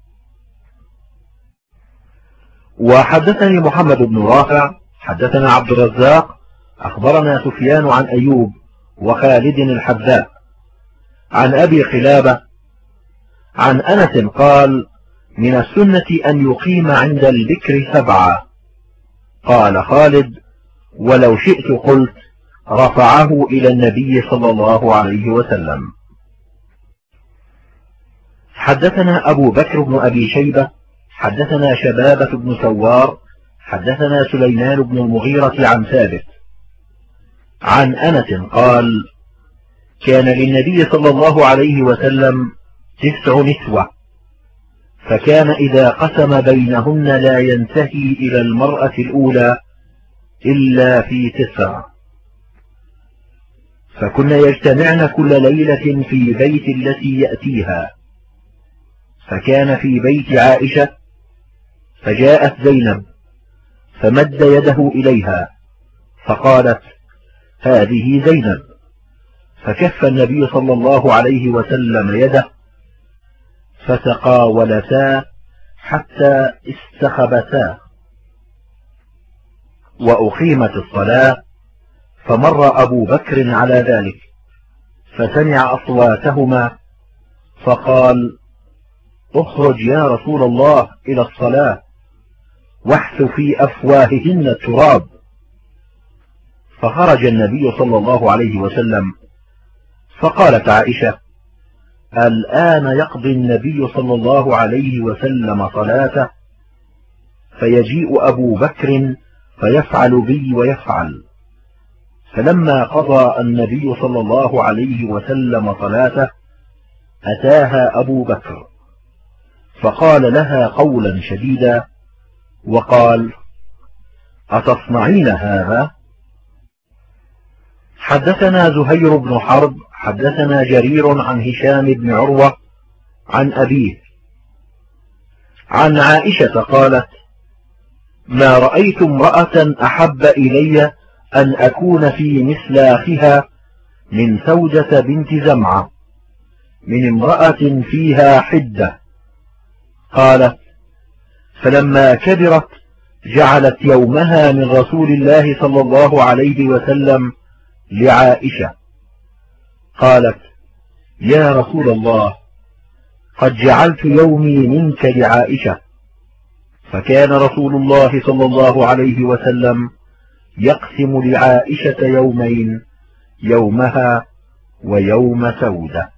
وحدثني محمد بن رافع حدثنا عبد الرزاق أخبرنا سفيان عن أيوب وخالد الحذاء عن أبي قلابة عن أنس قال: من السنة أن يقيم عند البكر 7. قال خالد: ولو شئت قلت رفعه إلى النبي صلى الله عليه وسلم. حدثنا أبو بكر بن أبي شيبة حدثنا شبابة بن سوار حدثنا سليمان بن المغيرة عن ثابت عن أنس قال: كان للنبي صلى الله عليه وسلم 9 نسوة، فكان إذا قسم بينهن لا ينتهي إلى المرأة الأولى إلا في 9، فكن يجتمعن كل ليلة في بيت التي يأتيها. فكان في بيت عائشة، فجاءت زينب فمد يده إليها فقالت: هذه زينب، فكف النبي صلى الله عليه وسلم يده، فتقاولتا حتى استخبتا. وأقيمت الصلاة، فمر أبو بكر على ذلك فسمع أصواتهما فقال: اخرج يا رسول الله إلى الصلاة، واحث في أفواههن التراب. فخرج النبي صلى الله عليه وسلم، فقالت عائشة: الآن يقضي النبي صلى الله عليه وسلم صلاته، فيجيء أبو بكر فيفعل بي ويفعل. فلما قضى النبي صلى الله عليه وسلم صلاته أتاها أبو بكر فقال لها قولا شديدا وقال: أتصنعين هذا؟ حدثنا زهير بن حرب حدثنا جرير عن هشام بن عروة عن أبيه عن عائشة قالت: ما رأيت امرأة أحب إلي أن أكون في مسلاخها من سودة بنت زمعة من امرأة فيها حدة. قالت: فلما كبرت جعلت يومها من رسول الله صلى الله عليه وسلم لعائشة. قالت: يا رسول الله، قد جعلت يومي منك لعائشة. فكان رسول الله صلى الله عليه وسلم يقسم لعائشة يومين، يومها ويوم سودة.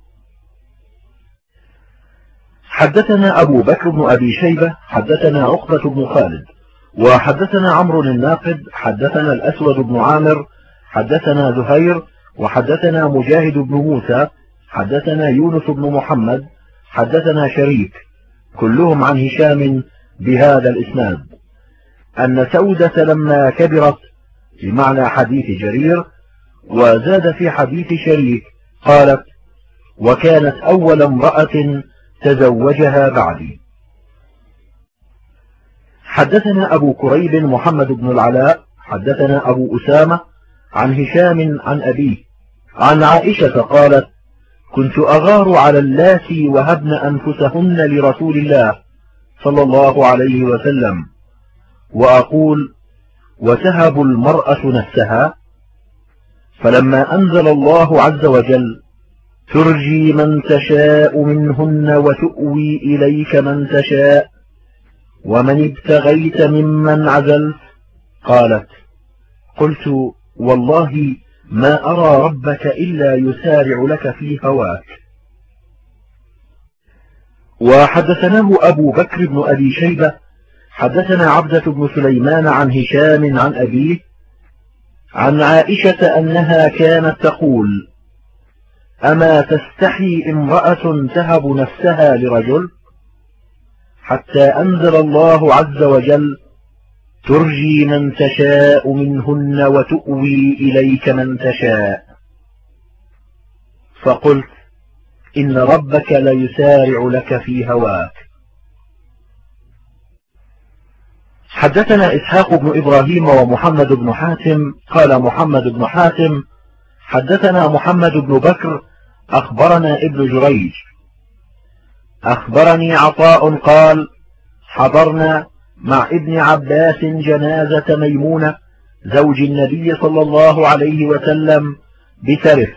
حدثنا أبو بكر بن أبي شيبة حدثنا عقبة بن خالد وحدثنا عمرو الناقد حدثنا الأسود بن عامر حدثنا زهير وحدثنا مجاهد بن موسى حدثنا يونس بن محمد حدثنا شريك كلهم عن هشام بهذا الإسناد أن سودة لما كبرت بمعنى حديث جرير، وزاد في حديث شريك قالت: وكانت أول امرأة تزوجها بعدي. حدثنا أبو كريب محمد بن العلاء حدثنا أبو أسامة عن هشام عن أبيه عن عائشة قالت: كنت أغار على اللاتي وهبن أنفسهن لرسول الله صلى الله عليه وسلم، وأقول: وتهب المرأة نفسها؟ فلما أنزل الله عز وجل: ترجي من تشاء منهن وتؤوي إليك من تشاء ومن ابتغيت ممن عزلت، قالت: قلت: والله ما أرى ربك إلا يسارع لك في هواك. وحدثناه أبو بكر بن أبي شيبة حدثنا عبدة بن سليمان عن هشام عن أبيه عن عائشة أنها كانت تقول: أما تستحي امرأة تهب نفسها لرجل؟ حتى أنزل الله عز وجل: ترجي من تشاء منهن وتؤوي إليك من تشاء. فقلت: إن ربك ليسارع لك في هواك. حدثنا إسحاق بن إبراهيم ومحمد بن حاتم قال محمد بن حاتم حدثنا محمد بن بكر أخبرنا ابن جريج أخبرني عطاء قال: حضرنا مع ابن عباس جنازة ميمونة زوج النبي صلى الله عليه وسلم بسرف،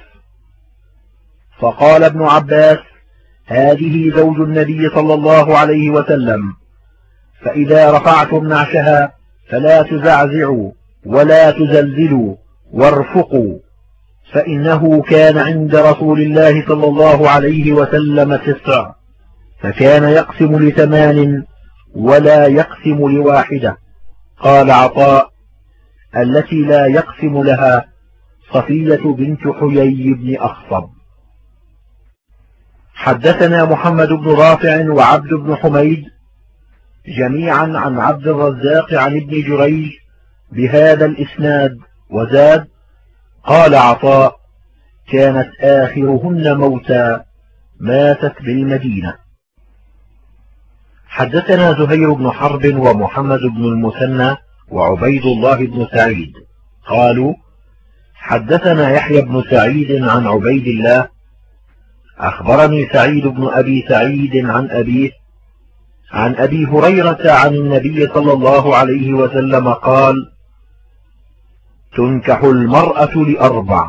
فقال ابن عباس: هذه زوج النبي صلى الله عليه وسلم، فإذا رفعتم نعشها فلا تزعزعوا ولا تزلزلوا وارفقوا، فإنه كان عند رسول الله صلى الله عليه وسلم 9، فكان يقسم ل8 ولا يقسم ل1. قال عطاء: التي لا يقسم لها صفية بنت حيي بن أخصب. حدثنا محمد بن رافع وعبد بن حميد جميعا عن عبد الرزاق عن ابن جريج بهذا الإسناد، وزاد: قال عطاء: كانت آخرهن موتى ماتت بالمدينة. حدثنا زهير بن حرب ومحمد بن المثنى وعبيد الله بن سعيد قالوا: حدثنا يحيى بن سعيد عن عبيد الله أخبرني سعيد بن أبي سعيد عن أبيه عن أبي هريرة عن النبي صلى الله عليه وسلم قال: تنكح المرأة ل4: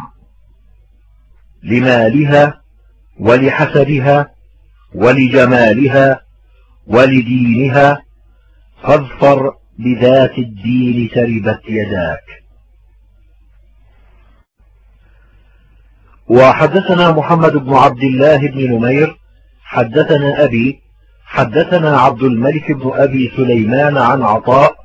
لمالها ولحسبها ولجمالها ولدينها، فاظفر بذات الدين تربت يداك. وحدثنا محمد بن عبد الله بن نمير حدثنا أبي حدثنا عبد الملك بن أبي سليمان عن عطاء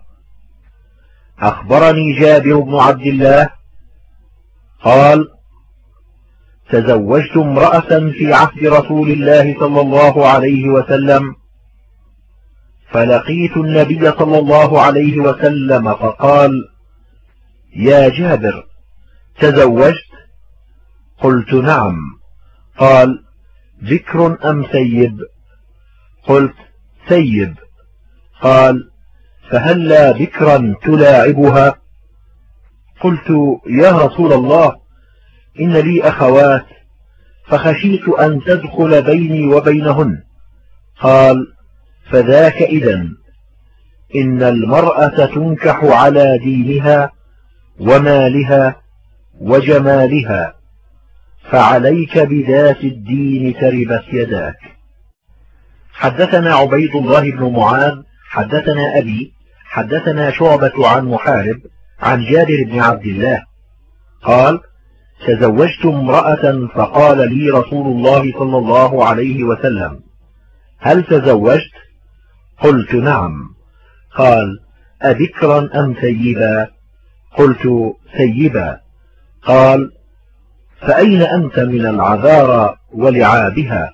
أخبرني جابر بن عبد الله قال تزوجت امرأة في عهد رسول الله صلى الله عليه وسلم، فلقيت النبي صلى الله عليه وسلم فقال يا جابر تزوجت؟ قلت نعم. قال ذكر أم ثيب؟ قلت ثيب. قال فهلا بكرا تلاعبها؟ قلت يا رسول الله إن لي أخوات فخشيت أن تدخل بيني وبينهن. قال فذاك إذن، إن المرأة تنكح على دينها ومالها وجمالها، فعليك بذات الدين تربت يداك. حدثنا عبيد الله بن معاذ حدثنا أبي حدثنا شعبة عن محارب عن جابر بن عبد الله قال تزوجت امرأة فقال لي رسول الله صلى الله عليه وسلم هل تزوجت؟ قلت نعم. قال أذكرا أم ثيبا؟ قلت ثيبا. قال فأين أنت من العذارى ولعابها؟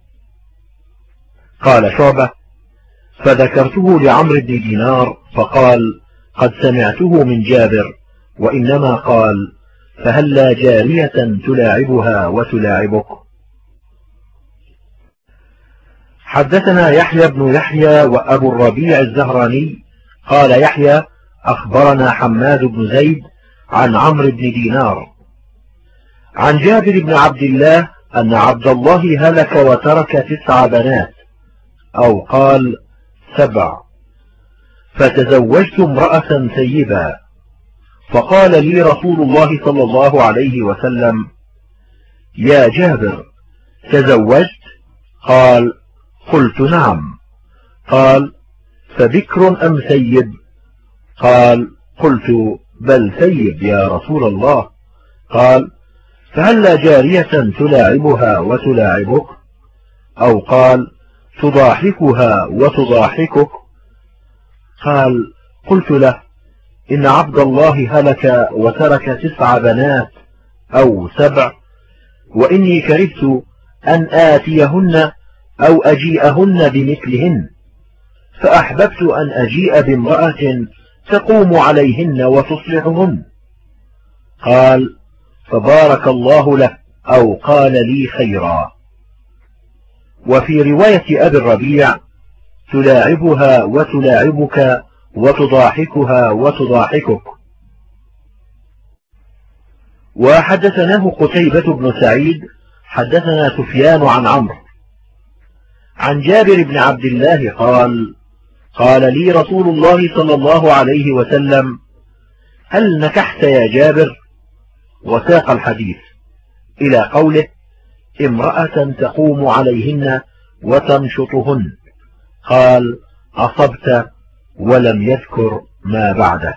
قال شعبة فذكرته لعمرو بن دينار فقال قد سمعته من جابر، وإنما قال فهلا جارية تلاعبها وتلاعبك. حدثنا يحيى بن يحيى وأبو الربيع الزهراني قال يحيى أخبرنا حماد بن زيد عن عمرو بن دينار عن جابر بن عبد الله أن عبد الله هلك وترك 9 بنات أو قال 7، فتزوجت امرأة ثيبا، فقال لي رسول الله صلى الله عليه وسلم يا جابر تزوجت؟ قال قلت نعم. قال فبكر أم ثيب؟ قال قلت بل ثيب يا رسول الله. قال فهلا جارية تلاعبها وتلاعبك؟ أو قال تضاحكها وتضاحكك؟ قال قلت له إن عبد الله هلك وترك 9 بنات أو 7، وإني كرهت أن آتيهن أو أجيئهن بمثلهن، فأحببت أن أجيء بامرأة تقوم عليهن وتصلحهن. قال فبارك الله له أو قال لي خيرا. وفي رواية أبي الربيع تلاعبها وتلاعبك وتضاحكها وتضاحكك. وحدثناه قتيبة بن سعيد حدثنا سفيان عن عمرو عن جابر بن عبد الله قال قال لي رسول الله صلى الله عليه وسلم هل نكحت يا جابر؟ وساق الحديث إلى قوله امرأة تقوم عليهن وتنشطهن. قال أصبت، ولم يذكر ما بعده.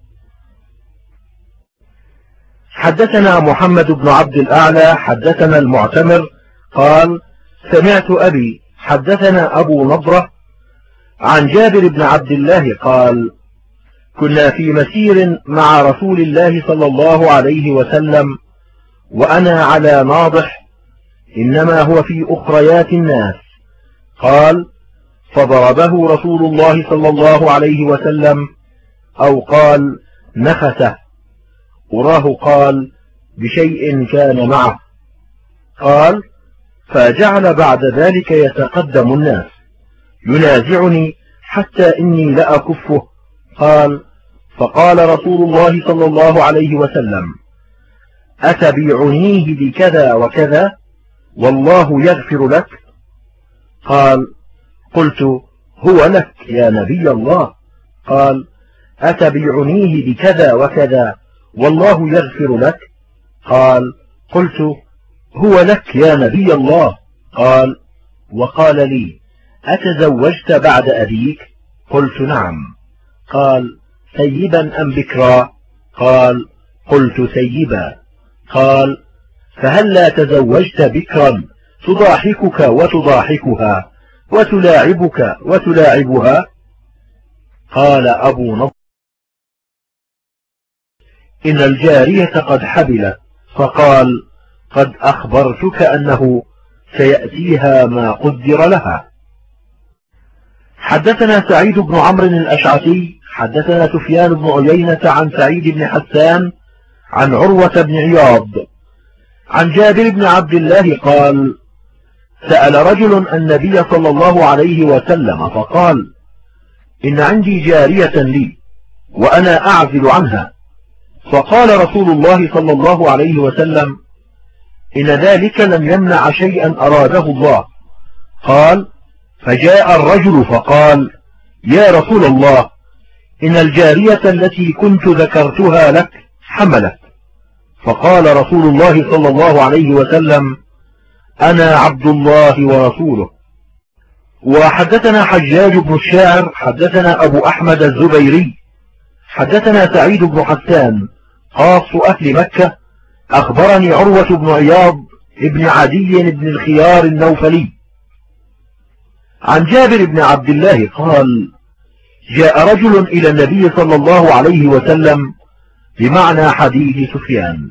حدثنا محمد بن عبد الأعلى حدثنا المعتمر قال سمعت أبي حدثنا أبو نضرة عن جابر بن عبد الله قال كنا في مسير مع رسول الله صلى الله عليه وسلم وأنا على ناضح، إنما هو في أخريات الناس. قال فضربه رسول الله صلى الله عليه وسلم أو قال نخسه، وراه قال بشيء كان معه. قال فجعل بعد ذلك يتقدم الناس ينازعني حتى إني لأكفه. قال فقال رسول الله صلى الله عليه وسلم أتبيعنيه بكذا وكذا والله يغفر لك؟ قال قلت هو لك يا نبي الله. قال أتبيعنيه بكذا وكذا والله يغفر لك؟ قال قلت هو لك يا نبي الله. قال وقال لي أتزوجت بعد أبيك؟ قلت نعم. قال ثيبا أم بكرا؟ قال قلت ثيبا. قال فهلا تزوجت بكرا تضاحكك وتضاحكها وتلاعبك وتلاعبها؟ قال أبو نضر: إن الجارية قد حبلت. فقال: قد أخبرتك أنه سيأتيها ما قدر لها. حدثنا سعيد بن عمرو الأشعثي حدثنا سفيان بن عيينة عن سعيد بن حسان عن عروة بن عياض عن جابر بن عبد الله قال: سأل رجل النبي صلى الله عليه وسلم فقال: إن عندي جارية لي وأنا أعزل عنها. فقال رسول الله صلى الله عليه وسلم: إن ذلك لم يمنع شيئا أراده الله. قال: فجاء الرجل فقال: يا رسول الله، إن الجارية التي كنت ذكرتها لك حملت. فقال رسول الله صلى الله عليه وسلم: أنا عبد الله ورسوله. وحدثنا حجاج بن الشاعر حدثنا أبو أحمد الزبيري حدثنا سعيد بن حسان خاص أهل مكة أخبرني عروة بن عياض ابن عدي بن الخيار النوفلي عن جابر بن عبد الله قال: جاء رجل إلى النبي صلى الله عليه وسلم بمعنى حديث سفيان.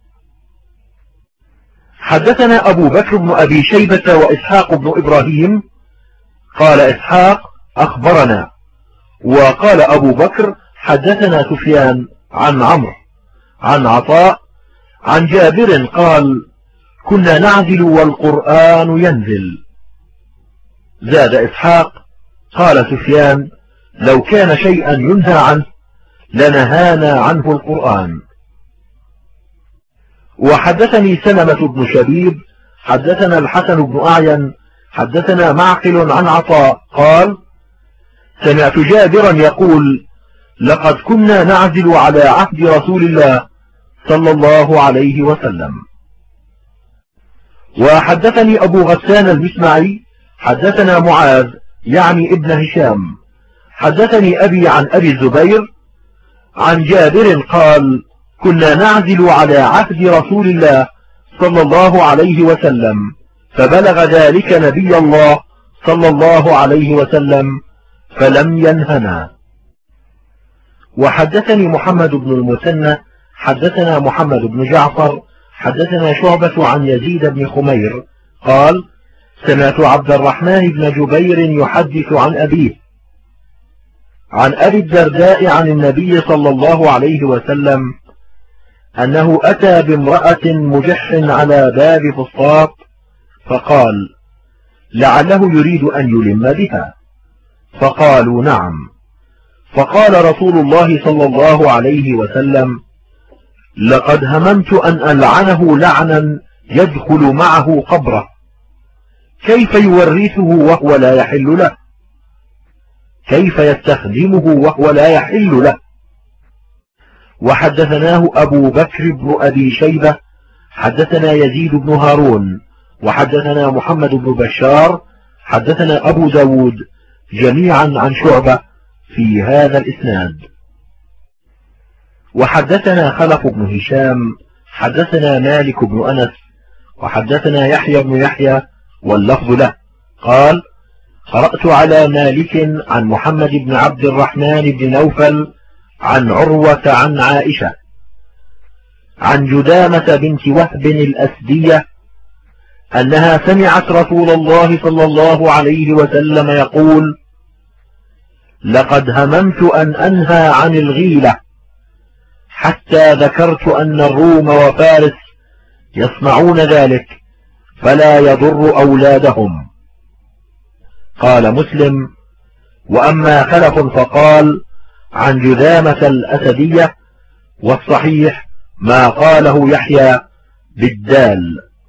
حدثنا أبو بكر بن أبي شيبة وإسحاق بن إبراهيم. قال إسحاق: أخبرنا. وقال أبو بكر: حدثنا سفيان عن عمرو عن عطاء عن جابر قال: كنا نعزل والقرآن ينزل. زاد إسحاق: قال سفيان: لو كان شيئا ينهى عنه لنهانا عنه القرآن. وحدثني سلمة بن شبيب حدثنا الحسن بن أعين حدثنا معقل عن عطاء قال: سمعت جابرا يقول: لقد كنا نعزل على عهد رسول الله صلى الله عليه وسلم. وحدثني أبو غسان المسمعي حدثنا معاذ يعني ابن هشام حدثني أبي عن أبي الزبير عن جابر قال: كنا نعزل على عهد رسول الله صلى الله عليه وسلم، فبلغ ذلك نبي الله صلى الله عليه وسلم فلم ينهنا. وحدثني محمد بن المثنى حدثنا محمد بن جعفر حدثنا شعبة عن يزيد بن خمير قال: سمعت عبد الرحمن بن جبير يحدث عن أبيه عن أبي الدرداء عن النبي صلى الله عليه وسلم أنه أتى بامرأة مجح على باب فسطاط فقال: لعله يريد أن يلم بها. فقالوا: نعم. فقال رسول الله صلى الله عليه وسلم: لقد هممت أن ألعنه لعنا يدخل معه قبره، كيف يورثه وهو لا يحل له، كيف يستخدمه وهو لا يحل له. وحدثناه أبو بكر بن أبي شيبة حدثنا يزيد بن هارون وحدثنا محمد بن بشار حدثنا أبو داود جميعا عن شعبة في هذا الإسناد. وحدثنا خلف بن هشام حدثنا مالك بن أنس وحدثنا يحيى بن يحيى واللفظ له قال: قرأت على مالك عن محمد بن عبد الرحمن بن نوفل عن عروة عن عائشة عن جدامة بنت وهب الأسدية أنها سمعت رسول الله صلى الله عليه وسلم يقول: لقد هممت أن أنهى عن الغيلة حتى ذكرت أن الروم وفارس يصنعون ذلك فلا يضر أولادهم. قال مسلم: وأما خلف فقال عن جذامة الأسدية، والصحيح ما قاله يحيى بالدال.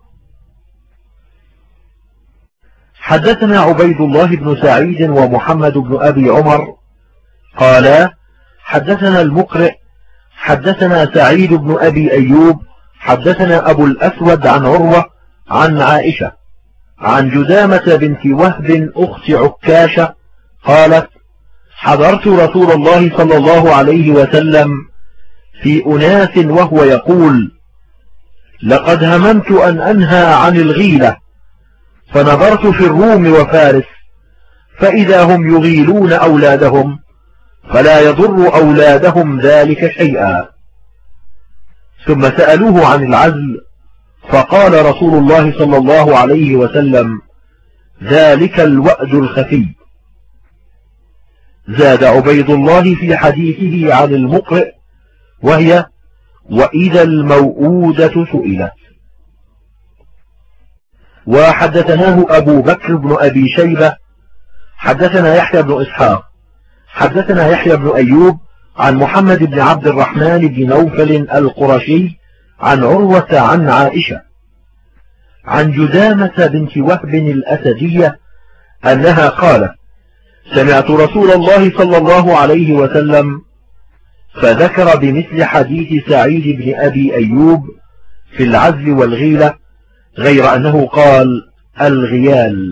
حدثنا عبيد الله بن سعيد ومحمد بن أبي عمر قالا: حدثنا المقرئ حدثنا سعيد بن أبي أيوب حدثنا أبو الأسود عن عروة عن عائشة عن جذامة بنت وهب أخت عكاشة قالت: حضرت رسول الله صلى الله عليه وسلم في أناس وهو يقول: لقد هممت أن أنهى عن الغيلة، فنظرت في الروم وفارس فإذا هم يغيلون أولادهم، فلا يضر أولادهم ذلك شيئا. ثم سألوه عن العزل، فقال رسول الله صلى الله عليه وسلم: ذلك الوأد الخفي. زاد عبيد الله في حديثه عن المقرئ وهي: وإذا الموءودة سئلت. وحدثناه أبو بكر بن أبي شيبة حدثنا يحيى بن إسحاق حدثنا يحيى بن أيوب عن محمد بن عبد الرحمن بن نوفل القرشي عن عروة عن عائشة عن جدامة بنت وهب الأسدية أنها قالت: سمعت رسول الله صلى الله عليه وسلم فذكر بمثل حديث سعيد بن أبي أيوب في العزل والغيلة، غير أنه قال الغيال.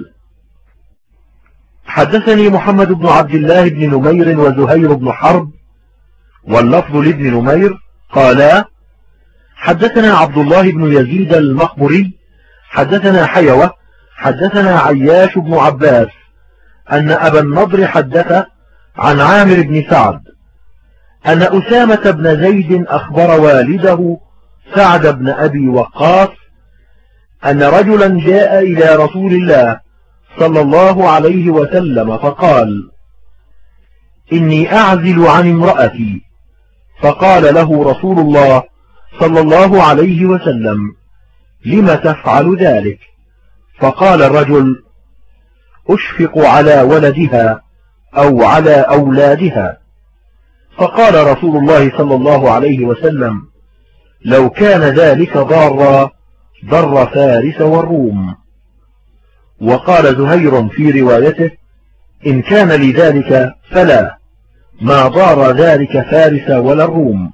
حدثني محمد بن عبد الله بن نمير وزهير بن حرب واللفظ لابن نمير قالا: حدثنا عبد الله بن يزيد المخبري حدثنا حيوة حدثنا عياش بن عباس أن أبا النضر حدث عن عامر بن سعد أن أسامة بن زيد أخبر والده سعد بن أبي وقاص أن رجلا جاء إلى رسول الله صلى الله عليه وسلم فقال: إني أعزل عن امرأتي. فقال له رسول الله صلى الله عليه وسلم: لم تفعل ذلك؟ فقال الرجل: أشفق على ولدها أو على أولادها. فقال رسول الله صلى الله عليه وسلم: لو كان ذلك ضارا ضر فارس والروم. وقال زهير في روايته: إن كان لذلك فلا، ما ضار ذلك فارس ولا الروم.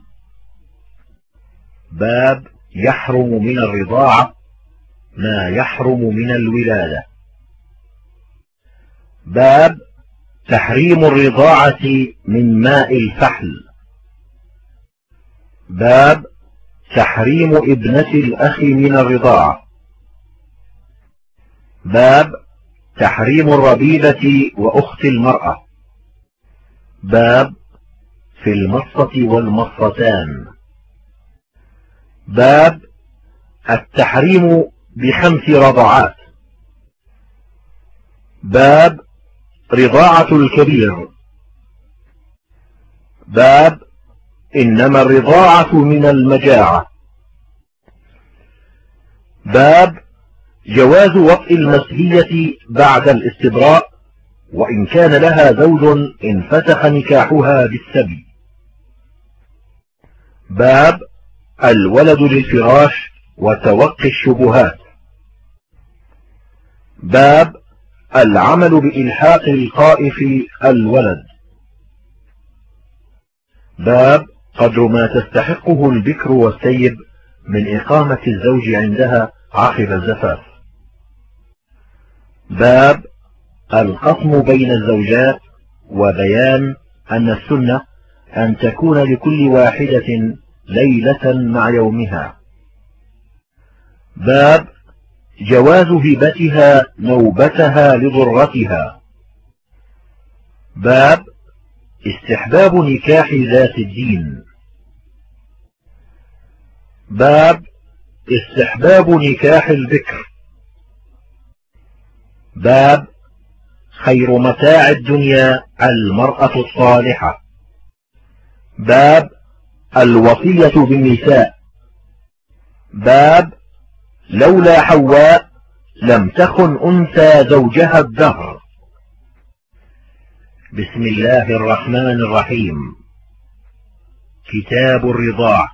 باب يحرم من الرضاعة ما يحرم من الولادة. باب تحريم الرضاعة من ماء الفحل. باب تحريم ابنة الأخ من الرضاعة. باب تحريم الربيبة وأخت المرأة. باب في المصة والمصتان. باب التحريم ب5 رضعات. باب رضاعة الكبير. باب إنما الرضاعة من المجاعة. باب جواز وطئ المسهية بعد الاستبراء وإن كان لها زوج انفسخ نكاحها بالسبي. باب الولد للفراش وتوقي الشبهات. باب العمل بإلحاق القائف الولد. باب قدر ما تستحقه البكر والسيب من إقامة الزوج عندها عقب الزفاف. باب القسم بين الزوجات وبيان أن السنة أن تكون لكل واحدة ليلة مع يومها. باب جواز هبتها نوبتها لضرتها. باب استحباب نكاح ذات الدين. باب استحباب نكاح البكر. باب خير متاع الدنيا المرأة الصالحة. باب الوصية بالنساء. باب لولا حواء لم تخن أنثى زوجها الدهر. بسم الله الرحمن الرحيم. كتاب الرضاع.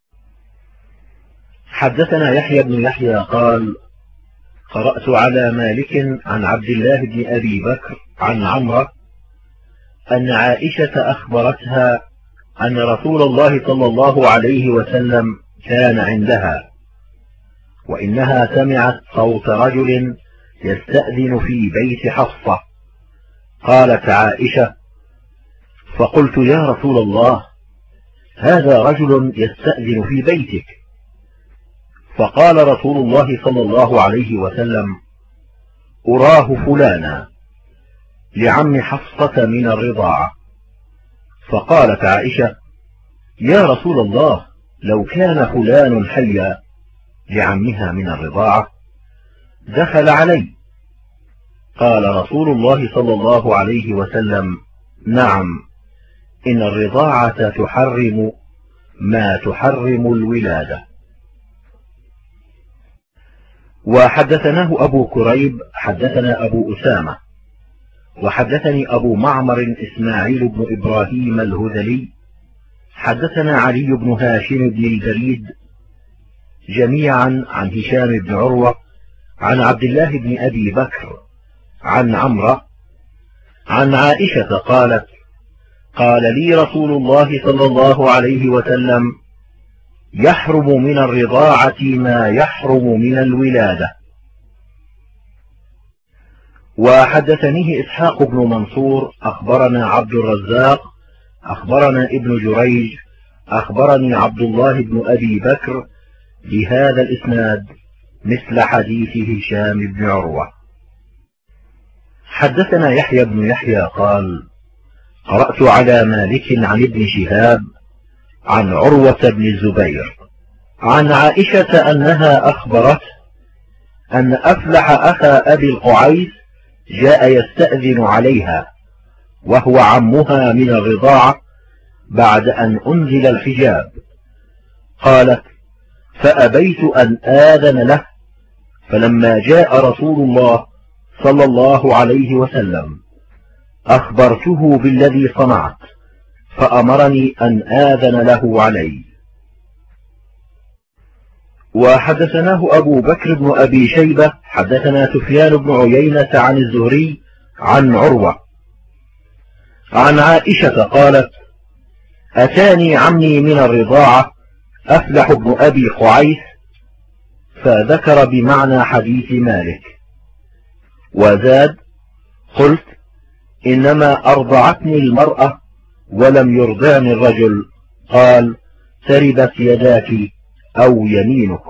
حدثنا يحيى بن يحيى قال: قرأت على مالك عن عبد الله بن أبي بكر عن عمرة أن عائشة أخبرتها أن رسول الله صلى الله عليه وسلم كان عندها، وإنها سمعت صوت رجل يستأذن في بيت حفصة. قالت عائشة: فقلت يا رسول الله، هذا رجل يستأذن في بيتك. فقال رسول الله صلى الله عليه وسلم: أراه فلانا لعم حفصة من الرضاعة. فقالت عائشة: يا رسول الله، لو كان فلان حيا لعمها من الرضاعة دخل علي. قال رسول الله صلى الله عليه وسلم: نعم، إن الرضاعة تحرم ما تحرم الولادة. وحدثناه أبو كريب حدثنا أبو أسامة وحدثني أبو معمر إسماعيل بن إبراهيم الهذلي حدثنا علي بن هاشم بن البريد جميعا عن هشام بن عروة عن عبد الله بن أبي بكر عن عمرو عن عائشة قالت: قال لي رسول الله صلى الله عليه وسلم: يحرم من الرضاعة ما يحرم من الولادة. وحدثنيه إسحاق بن منصور أخبرنا عبد الرزاق أخبرنا ابن جريج أخبرني عبد الله بن أبي بكر بهذا الإسناد مثل حديث هشام بن عروة. حدثنا يحيى بن يحيى قال: قرأت على مالك عن ابن شهاب عن عروة بن الزبير عن عائشة أنها أخبرت أن أفلح أخا أبي القعيس جاء يستأذن عليها وهو عمها من الرضاعة بعد أن أنزل الحجاب. قالت: فأبيت أن آذن له، فلما جاء رسول الله صلى الله عليه وسلم أخبرته بالذي صنعت، فأمرني أن آذن له علي. وحدثناه أبو بكر بن أبي شيبة حدثنا سفيان بن عيينة عن الزهري عن عروة عن عائشة قالت: أتاني عمي من الرضاعة أفلح بن أبي قعيس، فذكر بمعنى حديث مالك وزاد: قلت: إنما أرضعتني المرأة ولم يرضعني الرجل. قال: تربت يداك أو يمينك.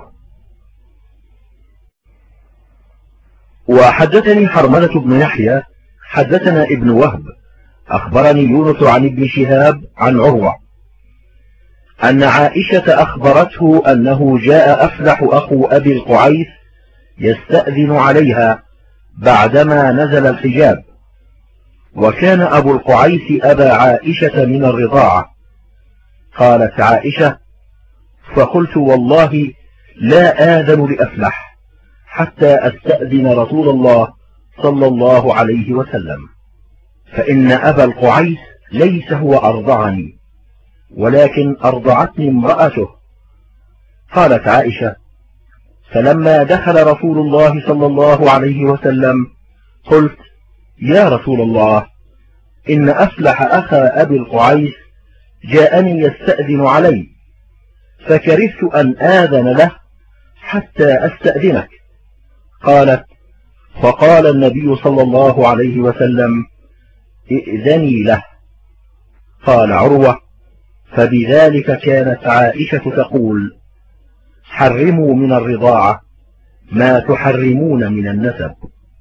وحدثني حرملة بن يحيى حدثنا ابن وهب أخبرني يونس عن ابن شهاب عن عروة أن عائشة أخبرته أنه جاء أفلح أخو أبي القعيس يستأذن عليها بعدما نزل الحجاب، وكان أبو القعيس أبا عائشة من الرضاعة. قالت عائشة: فقلت: والله لا آذن لأفلح حتى أستأذن رسول الله صلى الله عليه وسلم، فإن أبا القعيس ليس هو أرضعني، ولكن أرضعتني امرأته. قالت عائشة: فلما دخل رسول الله صلى الله عليه وسلم قلت: يا رسول الله، إن أفلح أخا أبي القعيس جاءني يستأذن علي، فكرهت أن آذن له حتى أستأذنك. قالت: فقال النبي صلى الله عليه وسلم: ائذني له. قال عروة: فبذلك كانت عائشة تقول: حرموا من الرضاعة ما تحرمون من النسب.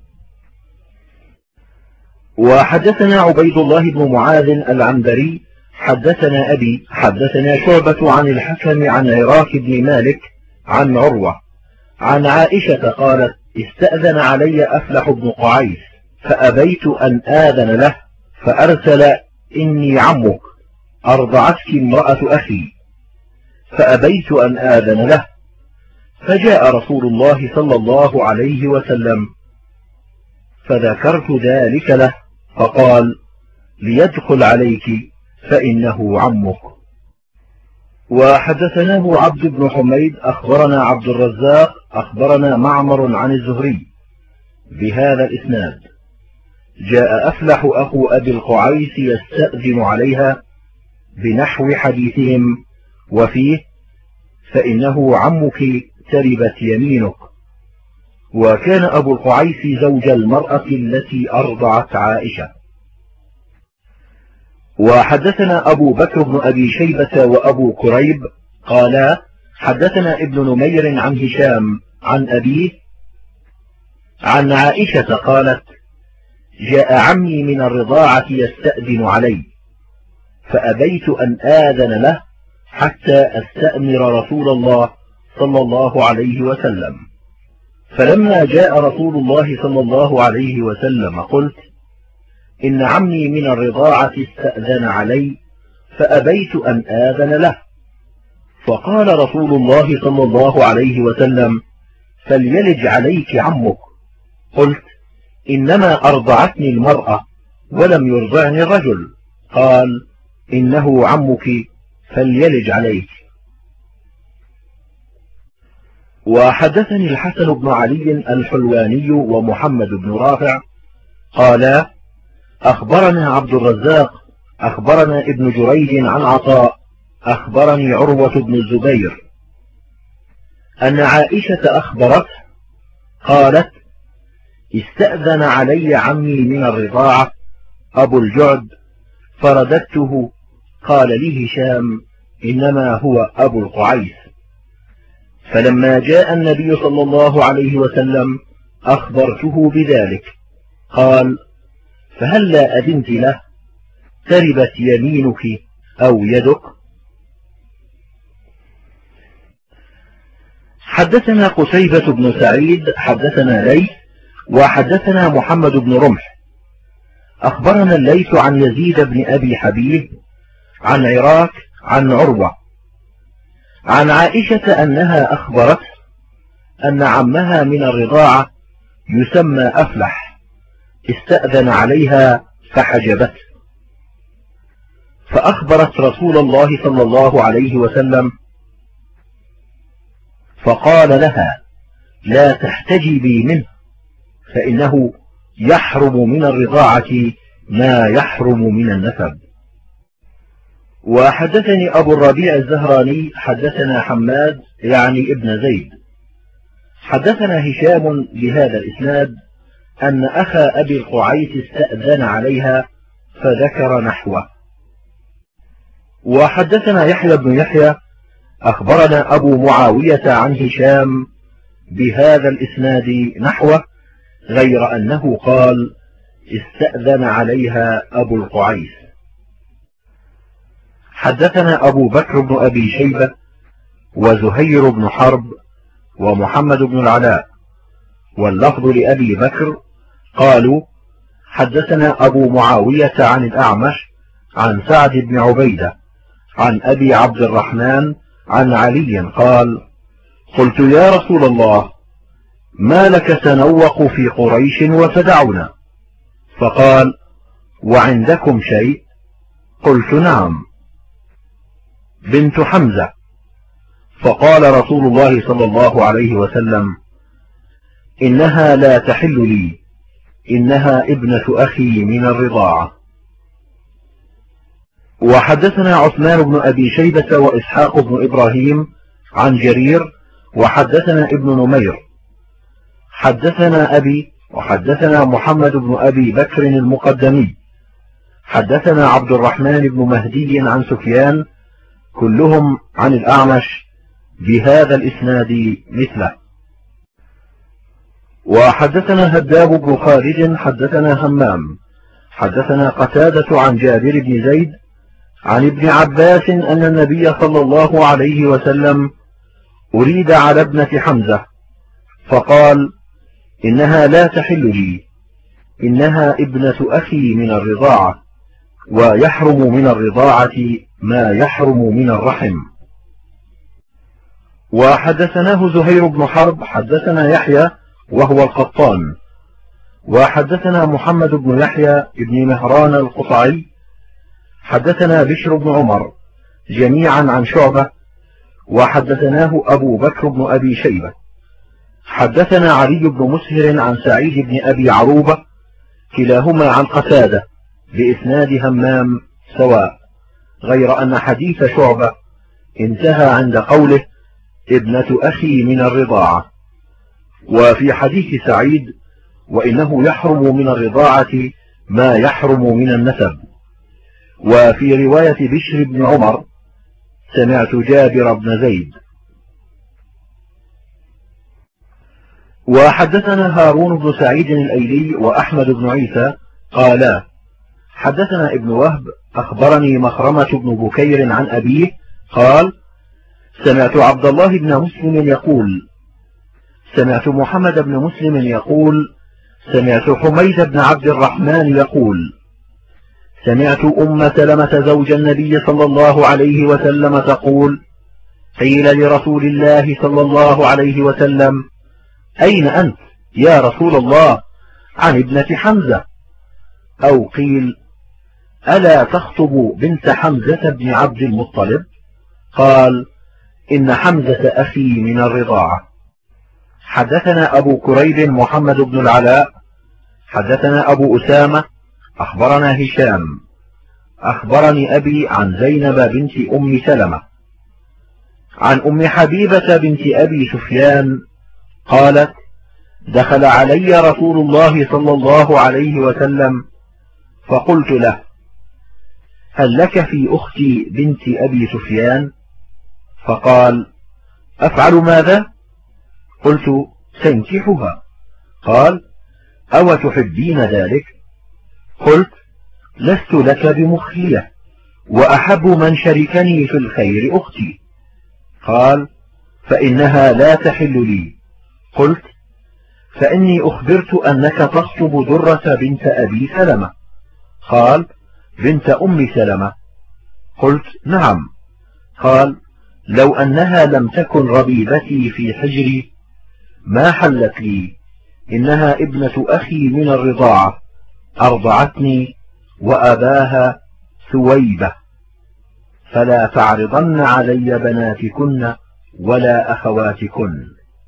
وحدثنا عبيد الله بن معاذ العنبري حدثنا أبي حدثنا شعبة عن الحكم عن عراك بن مالك عن عروة عن عائشة قالت: استأذن علي أفلح بن قعيس فأبيت أن آذن له، فأرسل: إني عمك، أرضعتك امرأة أخي. فأبيت أن آذن له، فجاء رسول الله صلى الله عليه وسلم فذكرت ذلك له، فقال: ليدخل عليك فإنه عمك. وحدثناه عبد بن حميد أخبرنا عبد الرزاق أخبرنا معمر عن الزهري بهذا الإسناد: جاء أفلح أخو أبي القعيس يستأذن عليها بنحو حديثهم، وفيه: فإنه عمك تربت يمينك. وكان أبو القعيس زوج المرأة التي أرضعت عائشة. وحدثنا أبو بكر بن أبي شيبة وأبو كريب قالا: حدثنا ابن نمير عن هشام عن أبيه عن عائشة قالت: جاء عمي من الرضاعة يستأذن علي، فأبيت أن آذن له حتى أستأمر رسول الله صلى الله عليه وسلم، فلما جاء رسول الله صلى الله عليه وسلم قلت: إن عمي من الرضاعة استأذن علي فأبيت أن آذن له، فقال رسول الله صلى الله عليه وسلم: فليلج عليك عمك. قلت: إنما أرضعتني المرأة ولم يرضعني الرجل. قال: إنه عمك فليلج عليك. وحدثني الحسن بن علي الحلواني ومحمد بن رافع قالا: أخبرنا عبد الرزاق أخبرنا ابن جريج عن عطاء أخبرني عروة بن الزبير أن عائشة أخبرته قالت: استأذن علي عمي من الرضاعة أبو الجعد فرددته، قال لي هشام: إنما هو أبو القعيس. فلما جاء النبي صلى الله عليه وسلم أخبرته بذلك، قال: فهل لا أذنت له؟ تربت يمينك أو يدك. حدثنا قتيبة بن سعيد حدثنا ليث وحدثنا محمد بن رمح أخبرنا الليث عن يزيد بن أبي حبيب عن عراك عن عروة عن عائشة أنها أخبرت أن عمها من الرضاعة يسمى أفلح استأذن عليها فحجبته، فأخبرت رسول الله صلى الله عليه وسلم فقال لها: لا تحتجبي منه، فإنه يحرم من الرضاعة ما يحرم من النسب. وحدثني أبو الربيع الزهراني حدثنا حماد يعني ابن زيد حدثنا هشام بهذا الإسناد أن أخا أبي القعيس استأذن عليها فذكر نحوه. وحدثنا يحيى بن يحيى أخبرنا أبو معاوية عن هشام بهذا الإسناد نحوه، غير أنه قال: استأذن عليها أبو القعيس. حدثنا أبو بكر بن أبي شيبة وزهير بن حرب ومحمد بن العلاء واللفظ لأبي بكر قالوا: حدثنا أبو معاوية عن الأعمش عن سعد بن عبيدة عن أبي عبد الرحمن عن علي قال: قلت: يا رسول الله، ما لك تنوق في قريش وتدعنا؟ فقال: وعندكم شيء؟ قلت: نعم، بنت حمزة. فقال رسول الله صلى الله عليه وسلم: إنها لا تحل لي، إنها ابنة أخي من الرضاعة. وحدثنا عثمان بن أبي شيبة وإسحاق بن إبراهيم عن جرير وحدثنا ابن نمير حدثنا أبي وحدثنا محمد بن أبي بكر المقدمي حدثنا عبد الرحمن بن مهدي عن سفيان كلهم عن الأعمش بهذا الإسناد مثله. وحدثنا هداب بن خالد حدثنا همام حدثنا قتادة عن جابر بن زيد عن ابن عباس أن النبي صلى الله عليه وسلم أريد على ابنة حمزة فقال: إنها لا تحل لي، إنها ابنة أخي من الرضاعة، ويحرم من الرضاعة ما يحرم من الرحم. وحدثناه زهير بن حرب حدثنا يحيى وهو القطان وحدثنا محمد بن يحيى بن مهران القطعي حدثنا بشر بن عمر جميعا عن شعبة وحدثناه أبو بكر بن أبي شيبة حدثنا علي بن مسهر عن سعيد بن أبي عروبة كلاهما عن قتادة بإسناد همام سواء، غير أن حديث شعبة انتهى عند قوله: ابنة أخي من الرضاعة. وفي حديث سعيد: وإنه يحرم من الرضاعة ما يحرم من النسب. وفي رواية بشر بن عمر: سمعت جابر بن زيد. وحدثنا هارون بن سعيد الأيلي وأحمد بن عيسى قالا حدثنا ابن وهب أخبرني مخرمة بن بكير عن أبيه قال سمعت عبد الله بن مسلم يقول سمعت محمد بن مسلم يقول سمعت حميد بن عبد الرحمن يقول سمعت أم سلمة زوج النبي صلى الله عليه وسلم تقول قيل لرسول الله صلى الله عليه وسلم أين أنت يا رسول الله عن ابنة حمزة أو قيل ألا تخطب بنت حمزة بن عبد المطلب قال إن حمزة أخي من الرضاعة. حدثنا أبو كريب محمد بن العلاء حدثنا أبو أسامة أخبرنا هشام أخبرني أبي عن زينب بنت أم سلمة عن أم حبيبة بنت أبي سفيان قالت دخل علي رسول الله صلى الله عليه وسلم فقلت له هل لك في أختي بنت أبي سفيان؟ فقال أفعل ماذا؟ قلت سنكحها. قال أو تحبين ذلك؟ قلت لست لك بمخلية وأحب من شركني في الخير أختي. قال فإنها لا تحل لي. قلت فإني أخبرت أنك تخطب درة بنت أبي سلمة. قال بنت أم سلمة. قلت نعم. قال لو أنها لم تكن ربيبتي في حجري ما حلت لي، إنها ابنة أخي من الرضاعة أرضعتني وأباها ثويبة، فلا تعرضن علي بناتكن ولا أخواتكن.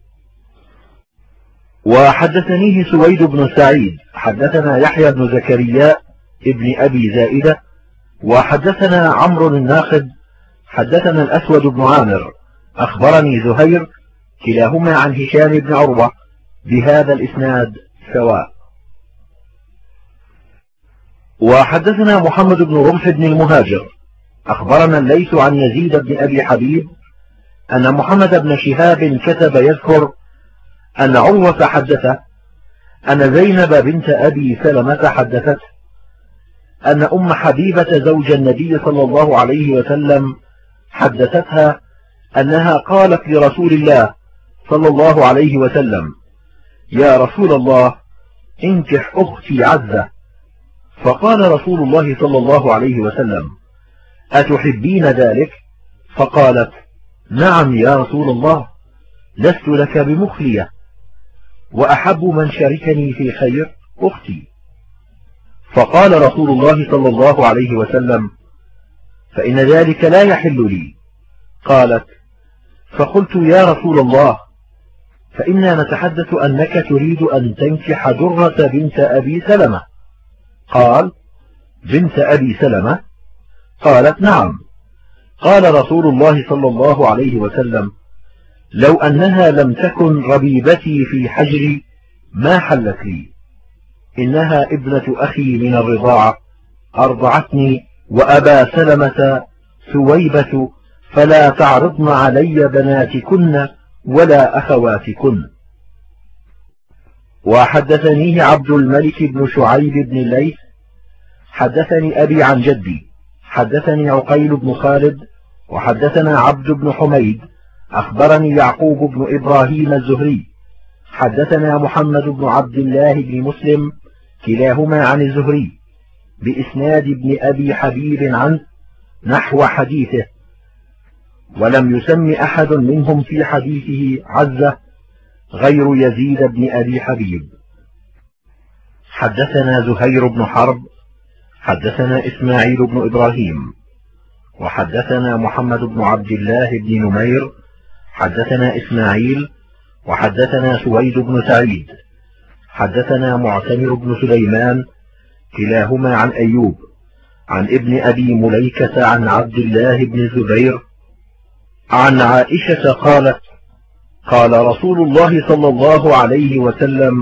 وحدثنيه سويد بن سعيد حدثنا يحيى بن زكريا ابن أبي زائدة وحدثنا عمرو الناقد حدثنا الأسود بن عامر أخبرني زهير كلاهما عن هشام بن عروة بهذا الإسناد سواء. وحدثنا محمد بن رمح بن المهاجر أخبرنا الليث عن يزيد بن أبي حبيب أن محمد بن شهاب كتب يذكر أن عروة حدثه أن زينب بنت أبي سلمة حدثته أن أم حبيبة زوج النبي صلى الله عليه وسلم حدثتها أنها قالت لرسول الله صلى الله عليه وسلم يا رسول الله انكح أختي عزة. فقال رسول الله صلى الله عليه وسلم أتحبين ذلك؟ فقالت نعم يا رسول الله لست لك بمخلية وأحب من شاركني في خير أختي. فقال رسول الله صلى الله عليه وسلم فإن ذلك لا يحل لي. قالت فقلت يا رسول الله فإنا نتحدث أنك تريد أن تنكح درة بنت أبي سلمة. قال بنت أبي سلمة؟ قالت نعم. قال رسول الله صلى الله عليه وسلم لو أنها لم تكن ربيبتي في حجري ما حلت لي، إنها ابنة أخي من الرضاعة أرضعتني وأبا سلمة ثويبة، فلا تعرضن علي بناتكن ولا أخواتكن. وحدثنيه عبد الملك بن شعيب بن الليث حدثني أبي عن جدي حدثني عقيل بن خالد وحدثنا عبد بن حميد أخبرني يعقوب بن إبراهيم الزهري حدثنا محمد بن عبد الله بن مسلم كلاهما عن الزهري بإسناد ابن أبي حبيب عنه نحو حديثه، ولم يسم أحد منهم في حديثه عزة غير يزيد بن أبي حبيب. حدثنا زهير بن حرب حدثنا إسماعيل بن إبراهيم وحدثنا محمد بن عبد الله بن نمير حدثنا إسماعيل وحدثنا سويد بن سعيد حدثنا معتمر بن سليمان كلاهما عن أيوب عن ابن أبي مليكة عن عبد الله بن الزبير عن عائشة قالت قال رسول الله صلى الله عليه وسلم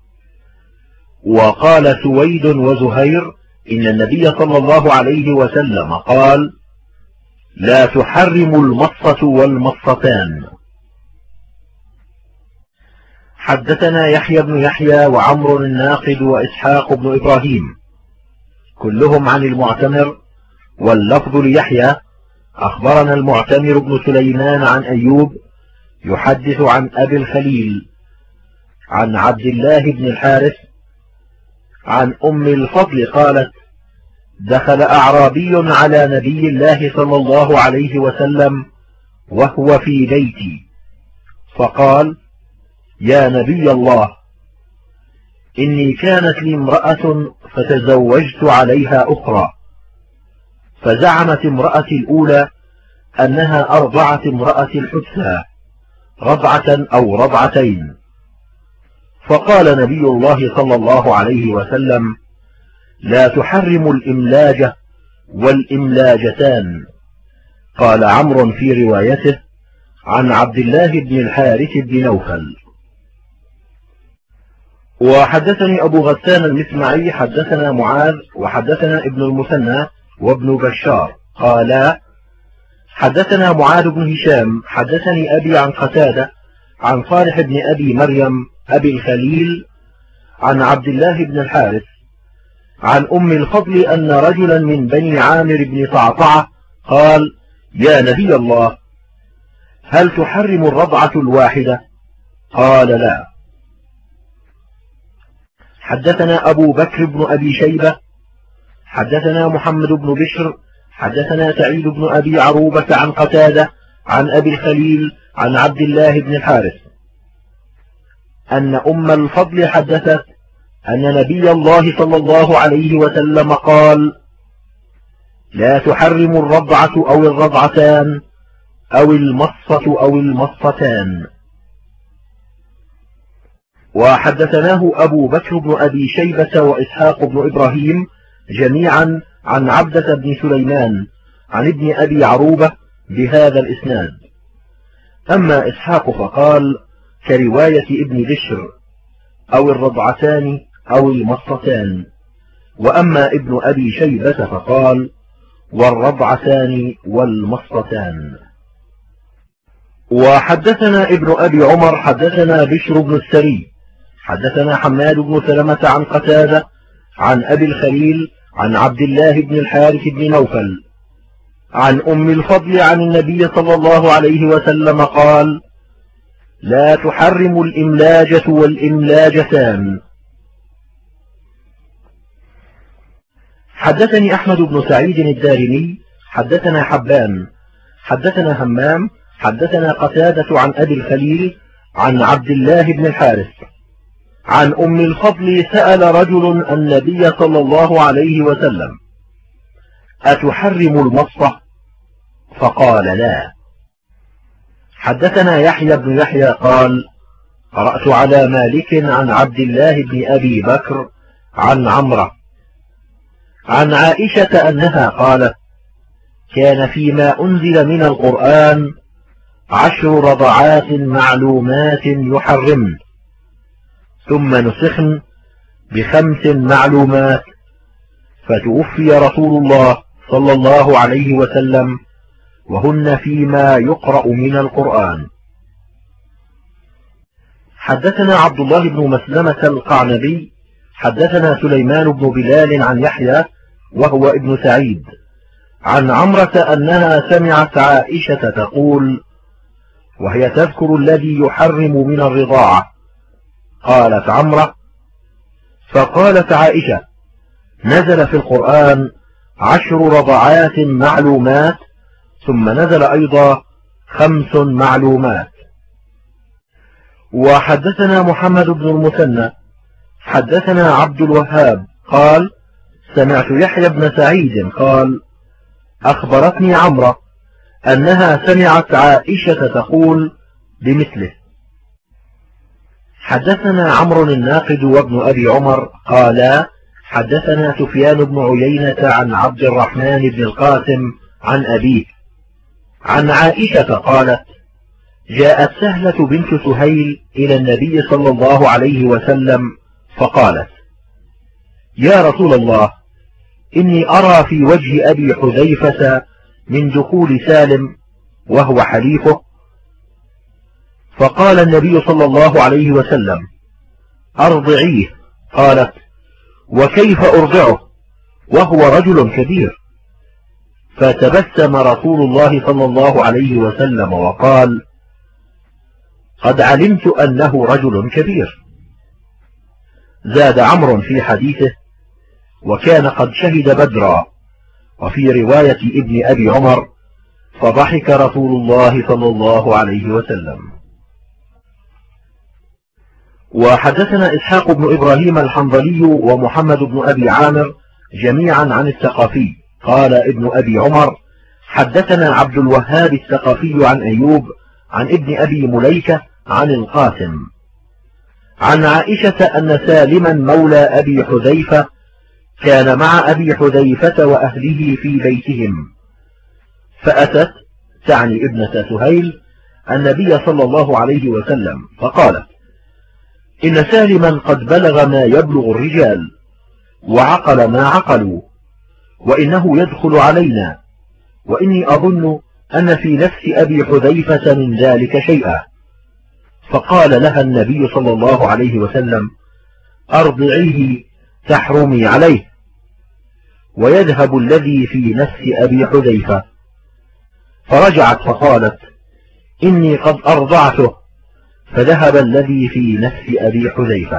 وقال سويد وزهير إن النبي صلى الله عليه وسلم قال لا تحرم المصة والمصتان. حدثنا يحيى بن يحيى وعمر الناقد وإسحاق بن إبراهيم كلهم عن المعتمر، واللفظ ليحيى: أخبرنا المعتمر بن سليمان عن أيوب يحدث عن أبي الخليل عن عبد الله بن الحارث عن أم الفضل قالت: دخل أعرابي على نبي الله صلى الله عليه وسلم وهو في بيتي، فقال: يا نبي الله، إني كانت لي امرأة فتزوجت عليها أخرى، فزعمت امرأتي الأولى أنها أرضعت امرأة الحدثى رضعة أو رضعتين، فقال نبي الله صلى الله عليه وسلم: لا تحرم الإملاجة والإملاجتان. قال عمرو في روايته: عن عبد الله بن الحارث بن نوفل. وحدثني أبو غسان المسمعي حدثنا معاذ وحدثنا ابن المثنى وابن بشار قالا: حدثنا معاذ بن هشام حدثني أبي عن قتادة عن صالح بن أبي مريم أبي الخليل عن عبد الله بن الحارث عن أم الفضل أن رجلا من بني عامر بن طعطعة قال: يا نبي الله، هل تحرم الرضعة الواحدة؟ قال: لا. حدثنا أبو بكر بن أبي شيبة حدثنا محمد بن بشر حدثنا سعيد بن أبي عروبة عن قتادة عن أبي الخليل عن عبد الله بن الحارث أن أم الفضل حدثت أن نبي الله صلى الله عليه وسلم قال: لا تحرم الرضعة أو الرضعتان أو المصة أو المصتان. وحدثناه أبو بكر بن أبي شيبة وإسحاق بن إبراهيم جميعا عن عبدة بن سليمان عن ابن أبي عروبة بهذا الإسناد. أما إسحاق فقال كرواية ابن بشر: أو الرضعتان أو المصتان. وأما ابن أبي شيبة فقال: والرضعتان والمصتان. وحدثنا ابن أبي عمر حدثنا بشر بن السري حدثنا حماد بن سلمة عن قتادة عن أبي الخليل عن عبد الله بن الحارث بن نوفل عن أم الفضل عن النبي صلى الله عليه وسلم قال: لا تحرم الإملاجة والإملاجتان. حدثني أحمد بن سعيد الدارمي حدثنا حبان حدثنا همام حدثنا قتادة عن أبي الخليل عن عبد الله بن الحارث عن أم الفضل سأل رجل النبي صلى الله عليه وسلم: أتحرم المصة؟ فقال: لا. حدثنا يحيى بن يحيى قال: قرأت على مالك عن عبد الله بن أبي بكر عن عمرة عن عائشة أنها قالت: كان فيما أنزل من القرآن 10 رضعات معلومات يحرمن، ثم نسخن ب5 معلومات، فتوفي رسول الله صلى الله عليه وسلم وهن فيما يقرأ من القرآن. حدثنا عبد الله بن مسلمة القعنبي حدثنا سليمان بن بلال عن يحيى وهو ابن سعيد عن عمرة أنها سمعت عائشة تقول وهي تذكر الذي يحرم من الرضاعة: قالت عمرة: فقالت عائشة: نزل في القرآن 10 رضعات معلومات، ثم نزل أيضا 5 معلومات. وحدثنا محمد بن المثنى حدثنا عبد الوهاب قال: سمعت يحيى بن سعيد قال: أخبرتني عمرة أنها سمعت عائشة تقول بمثله. حدثنا عمرو الناقد وابن أبي عمر قالا: حدثنا سفيان بن عيينة عن عبد الرحمن بن القاسم عن أبيه عن عائشة قالت: جاءت سهلة بنت سهيل إلى النبي صلى الله عليه وسلم فقالت: يا رسول الله، إني أرى في وجه أبي حذيفة من دخول سالم وهو حليفه فقال النبي صلى الله عليه وسلم: أرضعيه. قالت: وكيف أرضعه وهو رجل كبير؟ فتبسم رسول الله صلى الله عليه وسلم وقال: قد علمت أنه رجل كبير. زاد عمرو في حديثه: وكان قد شهد بدرا. وفي رواية ابن أبي عمر: فضحك رسول الله صلى الله عليه وسلم. وحدثنا إسحاق بن إبراهيم الحنظلي ومحمد بن أبي عامر جميعا عن الثقفي. قال ابن أبي عمر: حدثنا عبد الوهاب الثقفي عن أيوب عن ابن أبي مليكة عن القاسم عن عائشة أن سالما مولى أبي حذيفة كان مع أبي حذيفة وأهله في بيتهم، فأتت تعني ابنة سهيل النبي صلى الله عليه وسلم فقالت: إن سالما قد بلغ ما يبلغ الرجال وعقل ما عقلوا، وإنه يدخل علينا، وإني أظن أن في نفس أبي حذيفة من ذلك شيئا. فقال لها النبي صلى الله عليه وسلم: أرضعيه تحرمي عليه، ويذهب الذي في نفس أبي حذيفة. فرجعت فقالت: إني قد أرضعته، فذهب الذي في نفس أبي حذيفة.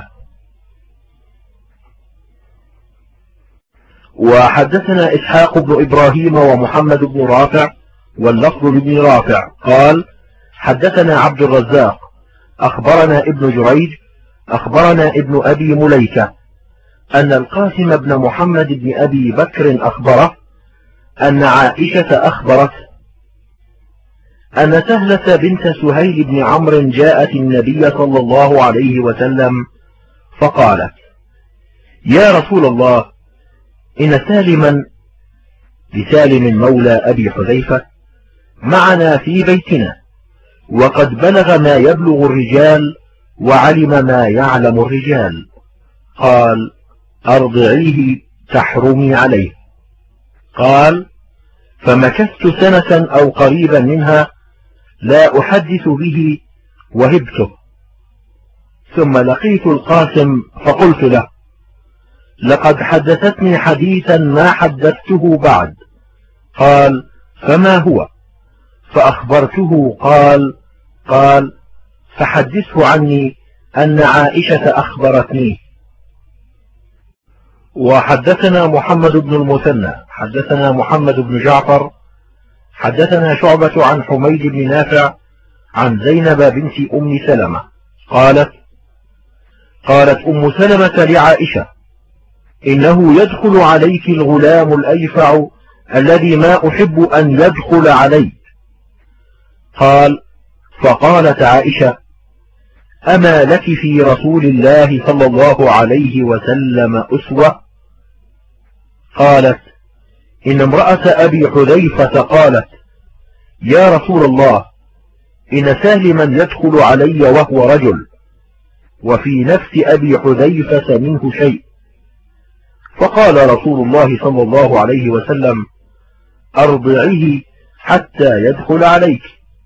وحدثنا إسحاق بن إبراهيم ومحمد بن رافع واللفظ لابن رافع قال: حدثنا عبد الرزاق أخبرنا ابن جريج أخبرنا ابن أبي مليكة أن القاسم بن محمد بن أبي بكر أخبره أن عائشة أخبرت أن سهلة بنت سهيل بن عمرو جاءت النبي صلى الله عليه وسلم فقالت: يا رسول الله، إن سالما بسالم مولى أبي حذيفة معنا في بيتنا، وقد بلغ ما يبلغ الرجال وعلم ما يعلم الرجال. قال: أرضعيه تحرمي عليه. قال: فمكثت سنة أو قريبا منها لا أحدث به وهبته، ثم لقيت القاسم فقلت له: لقد حدثتني حديثا ما حدثته بعد. قال: فما هو؟ فأخبرته. قال: فحدثه عني أن عائشة أخبرتني. وحدثنا محمد بن المثنى حدثنا محمد بن جعفر حدثنا شعبة عن حميد بن نافع عن زينب بنت أم سلمة قالت أم سلمة لعائشة: إنه يدخل عليك الغلام الأيفع الذي ما أحب أن يدخل علي. فقالت عائشة: أما لك في رسول الله صلى الله عليه وسلم أسوة؟ قالت: إن امرأة أبي حذيفة قالت: يا رسول الله، إن سالما يدخل علي وهو رجل، وفي نفس أبي حذيفة منه شيء. فقال رسول الله صلى الله عليه وسلم: أرضعيه حتى يدخل عليك.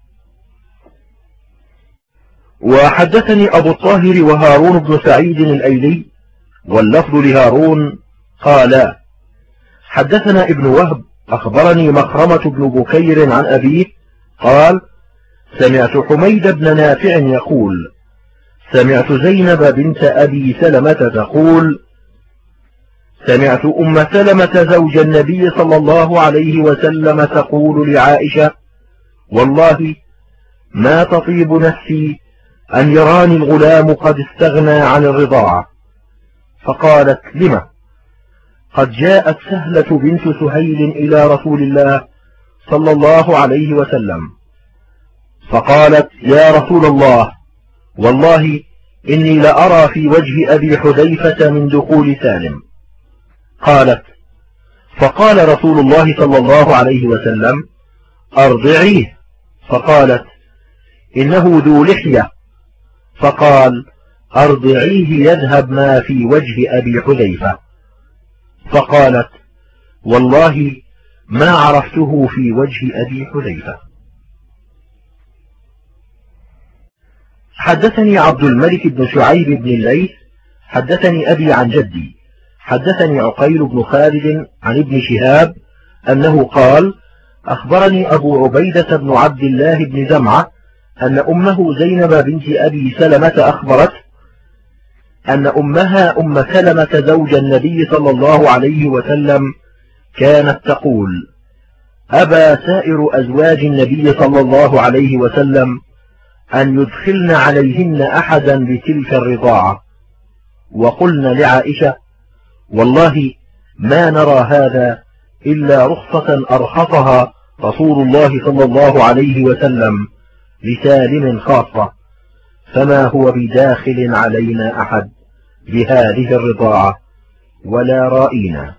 وحدثني أبو الطاهر وهارون بن سعيد الأيلي واللفظ لهارون قالا: حدثنا ابن وهب أخبرني مخرمة بن بكير عن أبيه قال: سمعت حميد بن نافع يقول: سمعت زينب بنت أبي سلمة تقول: سمعت أم سلمة زوج النبي صلى الله عليه وسلم تقول لعائشة: والله ما تطيب نفسي أن يراني الغلام قد استغنى عن الرضاعة. فقالت: لم؟ قد جاءت سهلة بنت سهيل إلى رسول الله صلى الله عليه وسلم فقالت: يا رسول الله، والله إني لأرى في وجه أبي حذيفة من دخول سالم. قالت: فقال رسول الله صلى الله عليه وسلم: أرضعيه. فقالت: إنه ذو لحية. فقال: أرضعيه يذهب ما في وجه أبي حذيفة. فقالت: والله ما عرفته في وجه أبي حذيفة. حدثني عبد الملك بن شعيب بن الليث حدثني أبي عن جدي حدثني عقيل بن خالد عن ابن شهاب أنه قال أخبرني أبو عبيدة بن عبد الله بن زمعة أن أمه زينب بنت أبي سلمة أخبرت أن أمها أم سلمة زوج النبي صلى الله عليه وسلم كانت تقول أبى سائر أزواج النبي صلى الله عليه وسلم أن يدخلن عليهن أحدا بتلك الرضاعة، وقلن لعائشة والله ما نرى هذا إلا رخصة أرخصها رسول الله صلى الله عليه وسلم لسالم خاصة، فما هو بداخل علينا أحد بهذه الرضاعة ولا رائنا.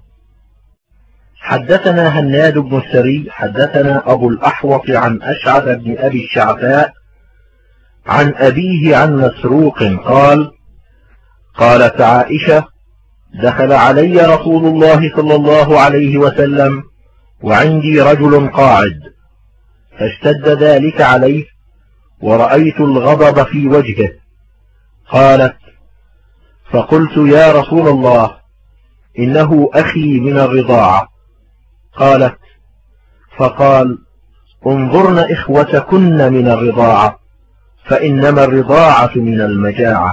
حدثنا هناد بن السري حدثنا أبو الأحوص عن أشعث بن أبي الشعثاء عن أبيه عن مسروق قال قالت عائشة دخل علي رسول الله صلى الله عليه وسلم وعندي رجل قاعد، فاشتد ذلك عليه ورأيت الغضب في وجهه. قالت فقلت يا رسول الله إنه أخي من الرضاعة. قالت فقال انظرن إخوتكن من الرضاعة فإنما الرضاعة من المجاعة.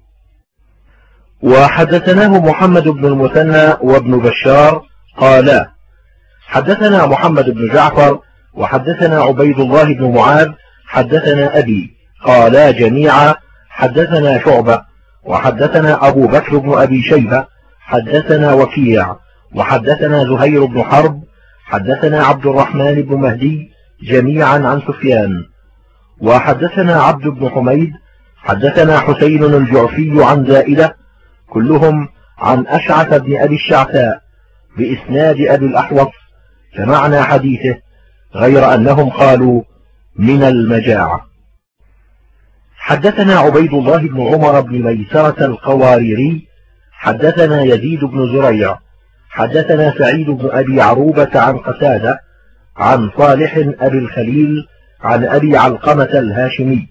وحدثناه محمد بن المثنى وابن بشار قالا حدثنا محمد بن جعفر وحدثنا عبيد الله بن معاذ حدثنا أبي قالا جميعا حدثنا شعبة وحدثنا أبو بكر بن أبي شيبة حدثنا وكيع وحدثنا زهير بن حرب حدثنا عبد الرحمن بن مهدي جميعا عن سفيان وحدثنا عبد بن حميد حدثنا حسين الجعفي عن زائدة كلهم عن أشعث بن أبي الشعثاء بإسناد أبي الأحوص كمعنى حديثه، غير أنهم قالوا من المجاعة. حدثنا عبيد الله بن عمر بن ميسرة القواريري حدثنا يزيد بن زريع حدثنا سعيد بن أبي عروبة عن قتادة عن صالح أبي الخليل عن أبي علقمة الهاشمي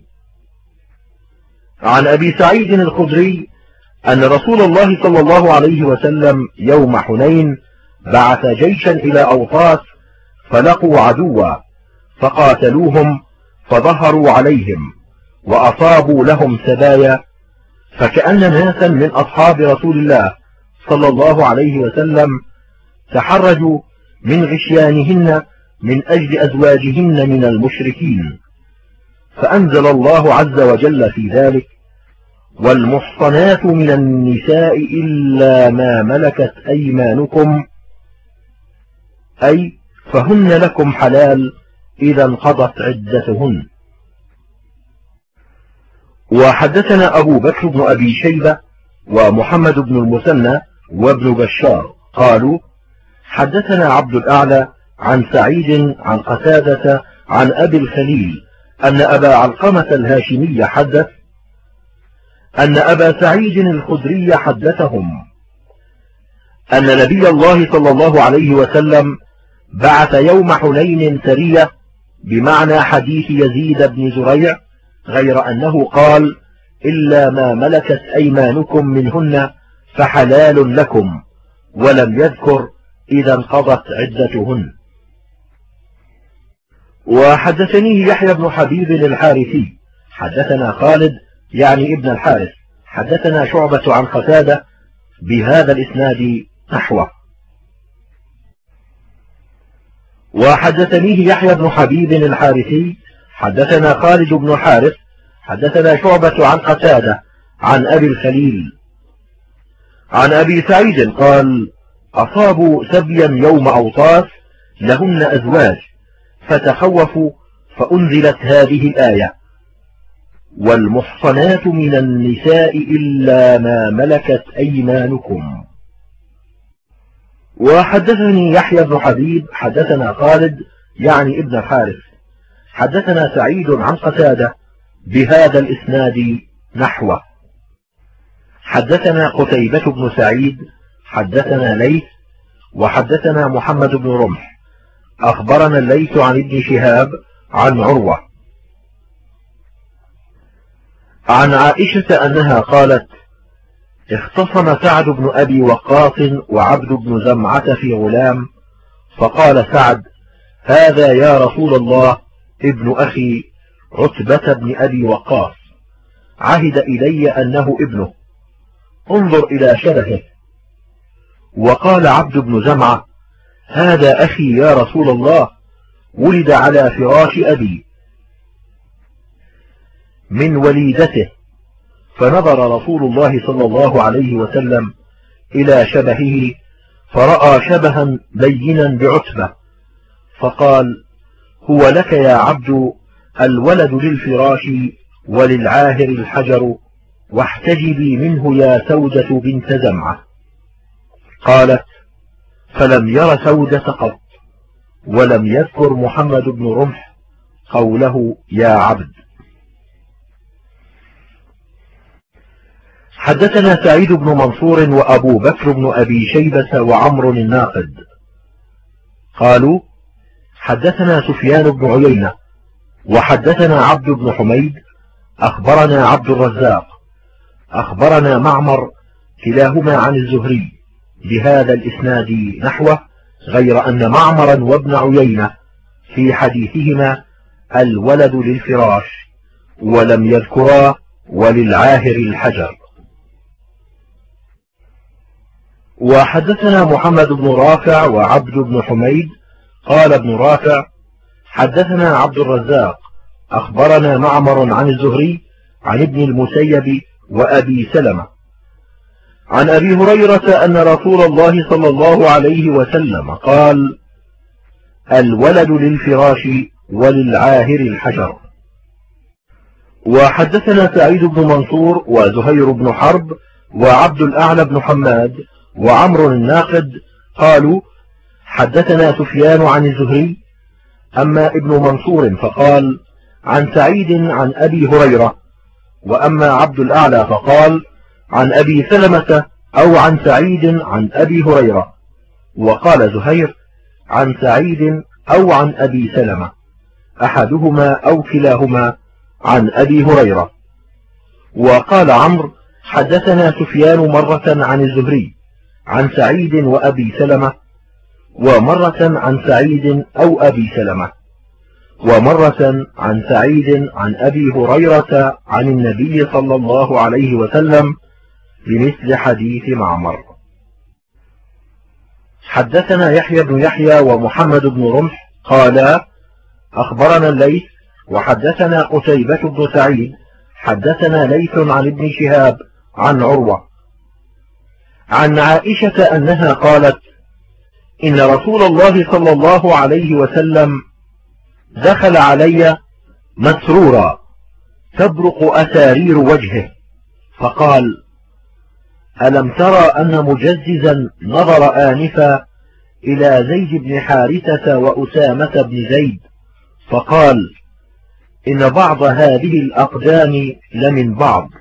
عن أبي سعيد الخدري أن رسول الله صلى الله عليه وسلم يوم حنين بعث جيشا إلى أوطاس فلقوا عدوا فقاتلوهم فظهروا عليهم وأصابوا لهم سبايا، فكأن ناسا من أصحاب رسول الله صلى الله عليه وسلم تحرجوا من غشيانهن من أجل أزواجهن من المشركين، فأنزل الله عز وجل في ذلك والمحصنات من النساء إلا ما ملكت أيمانكم أي فهن لكم حلال إذا انقضت عدتهن. وحدثنا أبو بكر بن أبي شيبة ومحمد بن المثنى وابن بشار قالوا حدثنا عبد الأعلى عن سعيد عن قتادة عن أبي الخليل أن أبا علقمة الهاشمي حدث أن أبا سعيد الخدري حدثهم أن نبي الله صلى الله عليه وسلم بعث يوم حنين سرية بمعنى حديث يزيد بن زريع، غير أنه قال إلا ما ملكت أيمانكم منهن فحلال لكم، ولم يذكر إذا انقضت عدتهن. وحدثنيه يحيى بن حبيب الحارثي حدثنا خالد يعني ابن الحارث حدثنا شعبة عن قتادة بهذا الإسناد نحوه. وحدثنيه يحيى بن حبيب الحارثي حدثنا خالد بن الحارث حدثنا شعبة عن قتادة عن أبي الخليل عن أبي سعيد قال أصابوا سبيا يوم أوطاس لهن أزواج فتخوفوا فأنزلت هذه الآية والمحصنات من النساء إلا ما ملكت أيمانكم. وحدثني يحيى بن حبيب حدثنا خالد يعني ابن الحارث حدثنا سعيد عن قتادة بهذا الإسناد نحوه. حدثنا قتيبة بن سعيد حدثنا ليث وحدثنا محمد بن رمح أخبرنا الليث عن ابن شهاب عن عروة عن عائشة أنها قالت: اختصم سعد بن أبي وقاص وعبد بن زمعة في غلام، فقال سعد: هذا يا رسول الله ابن أخي عتبة بن أبي وقاص، عهد إلي أنه ابنه، انظر إلى شبهه. وقال عبد بن زمعة: هذا أخي يا رسول الله، ولد على فراش أبي من وليدته. فنظر رسول الله صلى الله عليه وسلم إلى شبهه فرأى شبها بينا بعتبة، فقال: هو لك يا عبد، الولد للفراش وللعاهر الحجر، واحتجبي منه يا سودة بنت زمعة. قالت: فلم ير سودة قط، ولم يذكر محمد بن رمح قوله يا عبد. حدثنا سعيد بن منصور وأبو بكر بن أبي شيبة وعمر الناقد قالوا: حدثنا سفيان بن عيينة وحدثنا عبد بن حميد أخبرنا عبد الرزاق أخبرنا معمر، كلاهما عن الزهري بهذا الإسناد نحوه، غير أن معمرا وابن عيينة في حديثهما الولد للفراش، ولم يذكرا وللعاهر الحجر. وحدثنا محمد بن رافع وعبد بن حميد قال ابن رافع: حدثنا عبد الرزاق أخبرنا معمر عن الزهري عن ابن المسيب وأبي سلمة عن أبي هريرة أن رسول الله صلى الله عليه وسلم قال: الولد للفراش وللعاهر الحجر. وحدثنا سعيد بن منصور وزهير بن حرب وعبد الأعلى بن حماد وعمر الناقد قالوا: حدثنا سفيان عن الزهري. أما ابن منصور فقال: عن سعيد عن أبي هريرة. وأما عبد الأعلى فقال: عن أبي سلمة أو عن سعيد عن أبي هريرة. وقال زهير: عن سعيد أو عن أبي سلمة، أحدهما أو كلاهما عن أبي هريرة. وقال عمرو: حدثنا سفيان مرة عن الزهري عن سعيد وأبي سلمة، ومرة عن سعيد أو أبي سلمة، ومرة عن سعيد عن أبي هريرة عن النبي صلى الله عليه وسلم بمثل حديث معمر. حدثنا يحيى بن يحيى ومحمد بن رمح قالا: أخبرنا الليث وحدثنا قتيبة بن سعيد حدثنا ليث عن ابن شهاب عن عروة عن عائشة أنها قالت: إن رسول الله صلى الله عليه وسلم دخل علي مسرورا تبرق أسارير وجهه، فقال: ألم ترى أن مجززا نظر آنفا إلى زيد بن حارثة وأسامة بن زيد، فقال: إن بعض هذه الأقدام لمن بعض.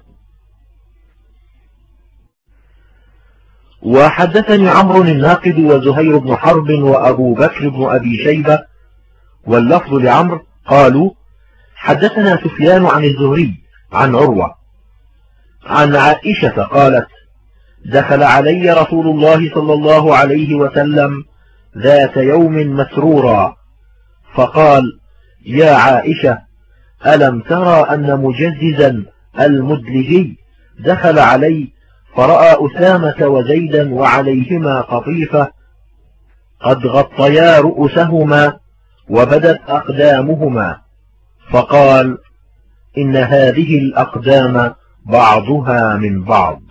وحدثني عمرو الناقد وزهير بن حرب وأبو بكر بن أبي شيبة واللفظ لعمرو قالوا: حدثنا سفيان عن الزهري عن عروة عن عائشة قالت: دخل علي رسول الله صلى الله عليه وسلم ذات يوم مسرورا، فقال: يا عائشة، ألم ترى أن مجززا المدلجي دخل علي فرأى أسامة وزيدا وعليهما قطيفة قد غطيا رؤوسهما وبدت أقدامهما، فقال: إن هذه الأقدام بعضها من بعض.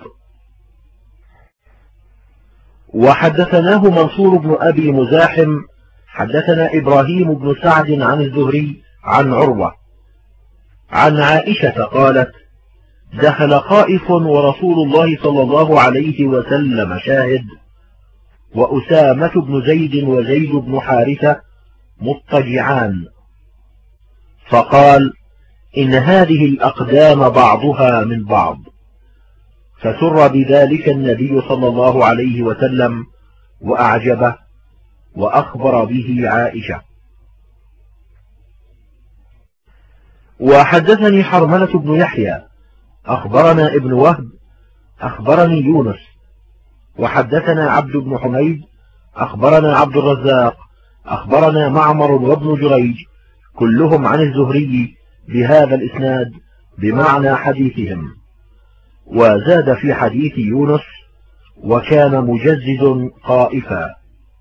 وحدثناه منصور بن أبي مزاحم حدثنا إبراهيم بن سعد عن الزهري عن عروة عن عائشة قالت: دخل خائف ورسول الله صلى الله عليه وسلم شاهد، وأسامة بن زيد وزيد بن حارثة مضطجعان، فقال: إن هذه الأقدام بعضها من بعض، فسر بذلك النبي صلى الله عليه وسلم وأعجبه، وأخبر به عائشة. وحدثني حرملة بن يحيى أخبرنا ابن وهب أخبرني يونس. وحدثنا عبد بن حميد أخبرنا عبد الرزاق أخبرنا معمر وابن جريج كلهم عن الزهري بهذا الإسناد بمعنى حديثهم. وزاد في حديث يونس: وكان مجزز قائفا.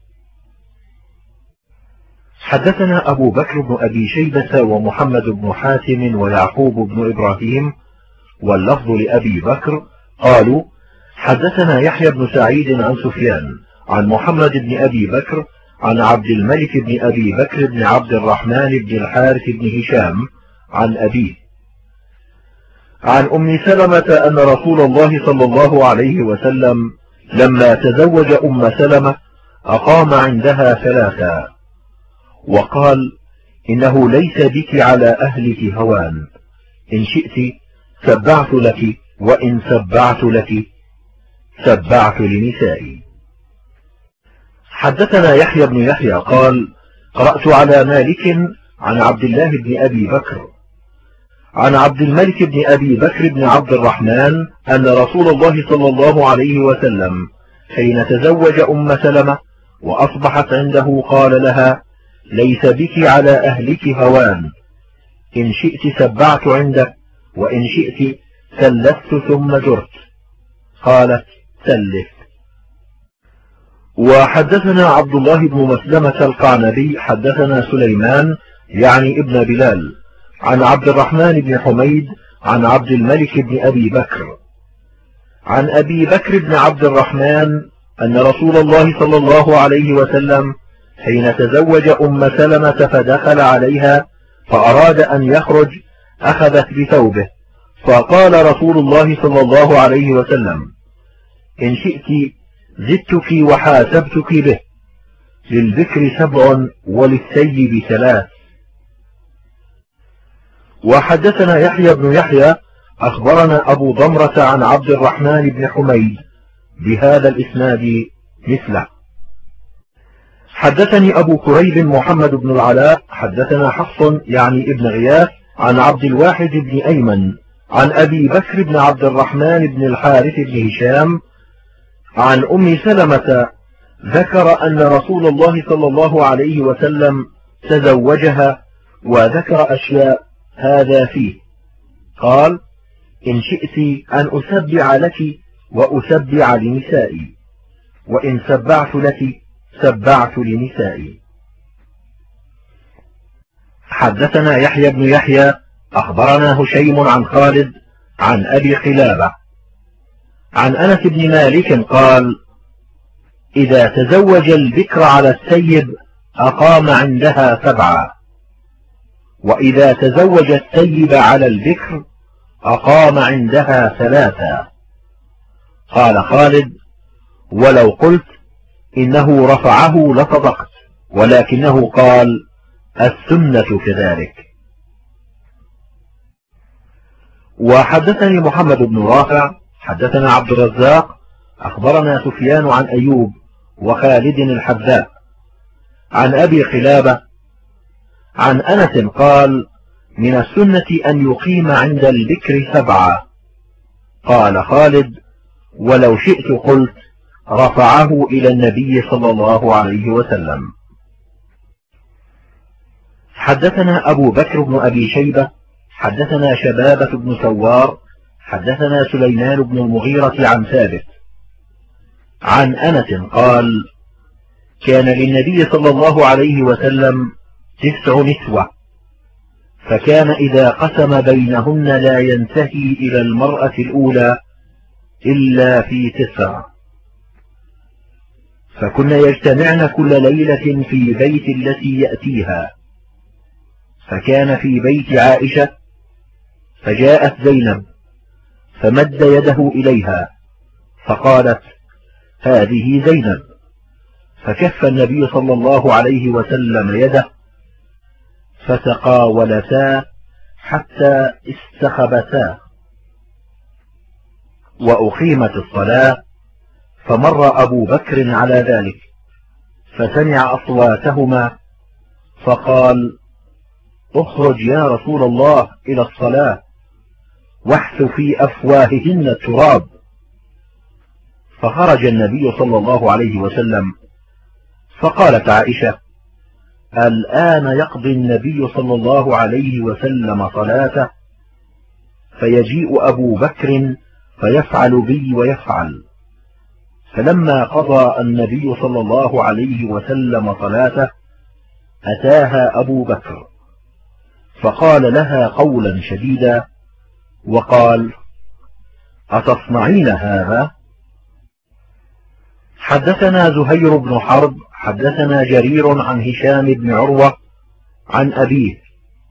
حدثنا أبو بكر بن أبي شيبة ومحمد بن حاتم ويعقوب بن إبراهيم واللفظ لأبي بكر قالوا: حدثنا يحيى بن سعيد عن سفيان عن محمد بن أبي بكر عن عبد الملك بن أبي بكر بن عبد الرحمن بن الحارث بن هشام عن أبيه عن أم سلمة أن رسول الله صلى الله عليه وسلم لما تزوج أم سلمة أقام عندها ثلاثا، وقال: إنه ليس بك على أهلك هوان، إن شئت سبعت لك، وإن سبعت لك سبعت لنسائي. حدثنا يحيى بن يحيى قال: قرأت على مالك عن عبد الله بن أبي بكر عن عبد الملك بن أبي بكر بن عبد الرحمن أن رسول الله صلى الله عليه وسلم حين تزوج أم سلمة وأصبحت عنده قال لها: ليس بك على أهلك هوان، إن شئت سبعت عندك، وإن شئت سلفت ثم جرت. قالت: سلف. وحدثنا عبد الله بن مسلمة القعنبي حدثنا سليمان يعني ابن بلال عن عبد الرحمن بن حميد عن عبد الملك بن أبي بكر عن أبي بكر بن عبد الرحمن أن رسول الله صلى الله عليه وسلم حين تزوج أم سلمة فدخل عليها فأراد أن يخرج أخذت بثوبه، فقال رسول الله صلى الله عليه وسلم: إن شئت زدتك وحاسبتك به، للذكر 7 وللثيب 3. وحدثنا يحيى بن يحيى أخبرنا أبو ضمرة عن عبد الرحمن بن حميد بهذا الإسناد مثله. حدثني أبو كريب محمد بن العلاء حدثنا حفص يعني ابن غياث عن عبد الواحد بن أيمن عن أبي بكر بن عبد الرحمن بن الحارث بن هشام عن أم سلمة ذكر أن رسول الله صلى الله عليه وسلم تزوجها، وذكر أشياء هذا فيه. قال: إن شئت أن أسبع لك وأسبع لنسائي، وإن سبعت لك سبعت لنسائي. حدثنا يحيى بن يحيى أخبرنا هشيم عن خالد عن أبي قلابة عن أنس بن مالك قال: إذا تزوج البكر على الثيب أقام عندها 7، وإذا تزوج الثيب على البكر أقام عندها 3. قال خالد: ولو قلت إنه رفعه لصدقت، ولكنه قال: السنة كذلك. وحدثني محمد بن رافع حدثنا عبد الرزاق أخبرنا سفيان عن أيوب وخالد الحذاء عن أبي قلابة عن أنس قال: من السنة أن يقيم عند البكر 7. قال خالد: ولو شئت قلت رفعه إلى النبي صلى الله عليه وسلم. حدثنا أبو بكر بن أبي شيبة حدثنا شبابة بن سوار حدثنا سليمان بن المغيرة عن ثابت عن أنس قال: كان للنبي صلى الله عليه وسلم 9 نسوة، فكان إذا قسم بينهن لا ينتهي إلى المرأة الأولى إلا في 9، فكن يجتمعن كل ليلة في بيت التي يأتيها، فكان في بيت عائشة، فجاءت زينب فمد يده إليها فقالت: هذه زينب، فكف النبي صلى الله عليه وسلم يده، فتقاولتا حتى استخبتا، وأقيمت الصلاة، فمر أبو بكر على ذلك فسمع أصواتهما فقال: اخرج يا رسول الله إلى الصلاة. واحث في أفواههن التراب. فخرج النبي صلى الله عليه وسلم، فقالت عائشة: الآن يقضي النبي صلى الله عليه وسلم صلاته، فيجيء أبو بكر فيفعل بي ويفعل. فلما قضى النبي صلى الله عليه وسلم صلاته أتاها أبو بكر فقال لها قولا شديدا وقال: أتصنعين هذا؟ حدثنا زهير بن حرب حدثنا جرير عن هشام بن عروة عن أبيه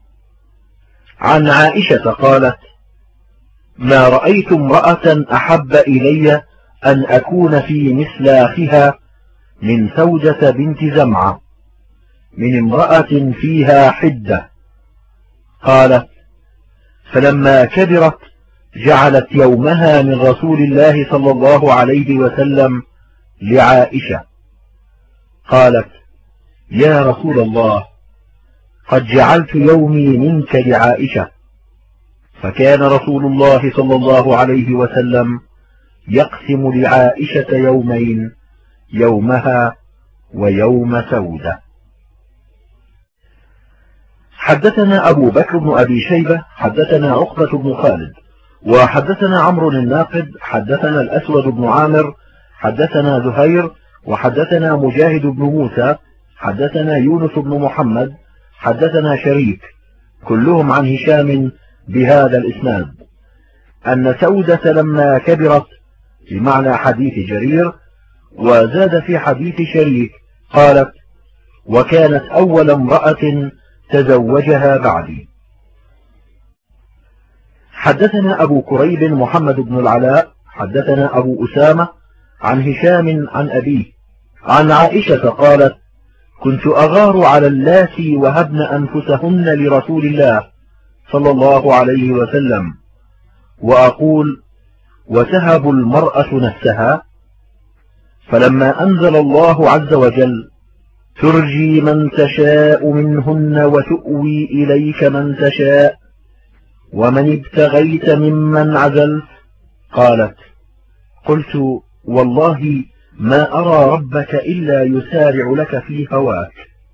عن عائشة قالت: ما رأيت امرأة أحب إلي أن أكون في مسلاخها من سودة بنت زمعة من امرأة فيها حدة. قالت: فلما كبرت جعلت يومها من رسول الله صلى الله عليه وسلم لعائشة. قالت: يا رسول الله، قد جعلت يومي منك لعائشة. فكان رسول الله صلى الله عليه وسلم يقسم لعائشة يومين، يومها ويوم سودة. حدثنا أبو بكر بن أبي شيبة حدثنا عقبة بن خالد وحدثنا عمرو الناقد حدثنا الأسود بن عامر حدثنا زهير وحدثنا مجاهد بن موسى حدثنا يونس بن محمد حدثنا شريك كلهم عن هشام بهذا الإسناد أن سودة لما كبرت بمعنى حديث جرير، وزاد في حديث شريك قالت: وكانت أول امرأة تزوجها بعدي. حدثنا أبو كريب محمد بن العلاء حدثنا أبو أسامة عن هشام عن أبيه عن عائشة قالت: كنت أغار على اللاتي وهبن أنفسهن لرسول الله صلى الله عليه وسلم، وأقول: وتهب المرأة نفسها؟ فلما أنزل الله عز وجل: ترجي من تشاء منهن وتؤوي إليك من تشاء ومن ابتغيت ممن عزلت، قالت: قلت: والله ما أرى ربك إلا يسارع لك في هواك.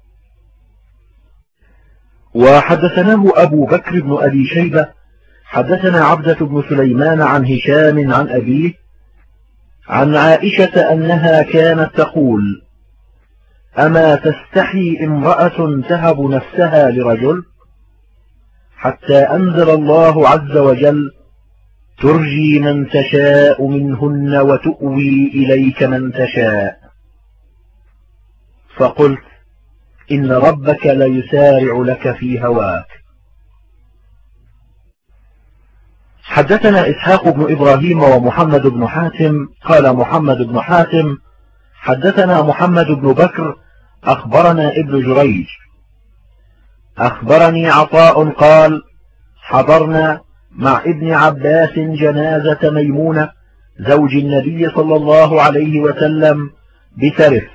وحدثناه أبو بكر بن أبي شيبة حدثنا عبدة بن سليمان عن هشام عن أبيه عن عائشة أنها كانت تقول: أما تستحي امرأة تهب نفسها لرجل؟ حتى أنزل الله عز وجل: ترجي من تشاء منهن وتؤوي إليك من تشاء. فقلت: إن ربك ليسارع لك في هواك. حدثنا إسحاق بن إبراهيم ومحمد بن حاتم قال محمد بن حاتم حدثنا محمد بن بكر أخبرنا ابن جريج أخبرني عطاء قال: حضرنا مع ابن عباس جنازة ميمونة زوج النبي صلى الله عليه وسلم بسرف،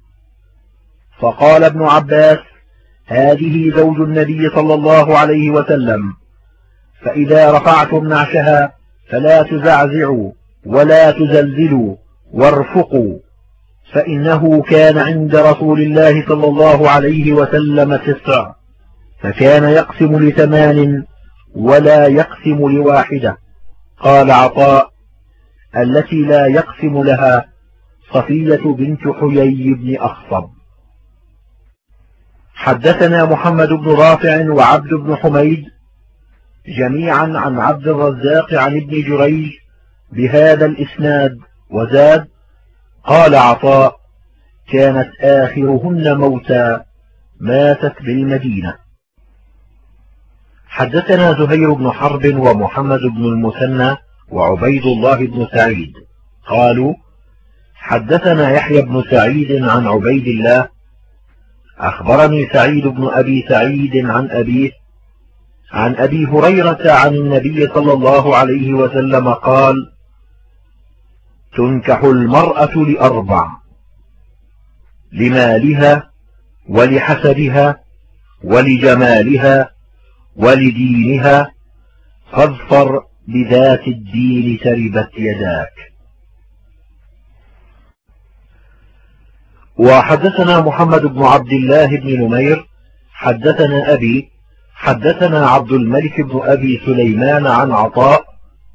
فقال ابن عباس: هذه زوج النبي صلى الله عليه وسلم، فإذا رفعتم نعشها فلا تزعزعوا ولا تزلزلوا وارفقوا، فإنه كان عند رسول الله صلى الله عليه وسلم 9، فكان يقسم ل8 ولا يقسم ل1. قال عطاء: التي لا يقسم لها صفية بنت حيي بن أخصب. حدثنا محمد بن رافع وعبد بن حميد جميعا عن عبد الرزاق عن ابن جريج بهذا الإسناد وزاد: قال عطاء: كانت آخرهن موتى ماتت بالمدينة. حدثنا زهير بن حرب ومحمد بن المثنى وعبيد الله بن سعيد قالوا: حدثنا يحيى بن سعيد عن عبيد الله أخبرني سعيد بن أبي سعيد عن أبيه عن أبي هريرة عن النبي صلى الله عليه وسلم قال: تنكح المرأة ل4: لمالها ولحسبها ولجمالها ولدينها، فاظفر بذات الدين تربت يداك. وحدثنا محمد بن عبد الله بن نمير حدثنا أبي حدثنا عبد الملك بن أبي سليمان عن عطاء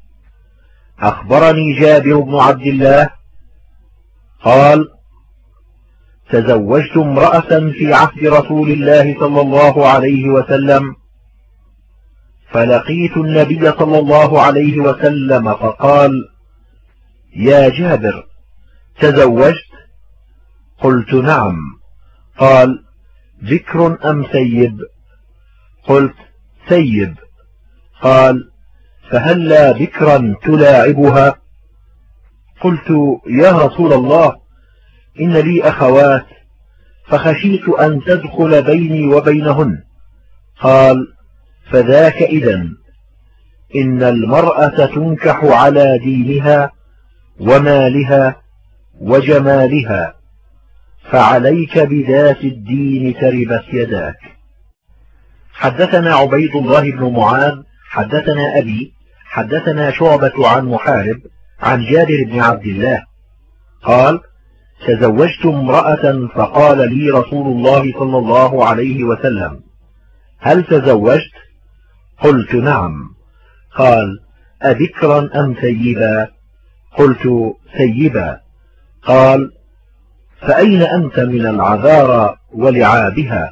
أخبرني جابر بن عبد الله قال تزوجت امرأة في عهد رسول الله صلى الله عليه وسلم، فلقيت النبي صلى الله عليه وسلم فقال يا جابر تزوجت؟ قلت نعم. قال ذكر أم ثيب؟ قلت ثيب. قال فهلا بكرا تلاعبها؟ قلت يا رسول الله إن لي أخوات فخشيت أن تدخل بيني وبينهن. قال فذاك إذن، إن المرأة تنكح على دينها ومالها وجمالها، فعليك بذات الدين تربت يداك. حدثنا عبيد الله بن معاذ حدثنا أبي حدثنا شعبة عن محارب عن جابر بن عبد الله قال تزوجت امرأة فقال لي رسول الله صلى الله عليه وسلم هل تزوجت؟ قلت نعم. قال أبكرا أم ثيبا؟ قلت ثيبا. قال فأين أنت من العذارى ولعابها؟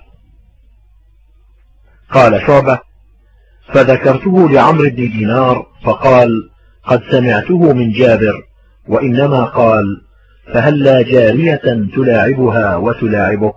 قال شعبة فذكرته لعمرو بن دينار فقال قد سمعته من جابر، وإنما قال فهلا جارية تلاعبها وتلاعبك.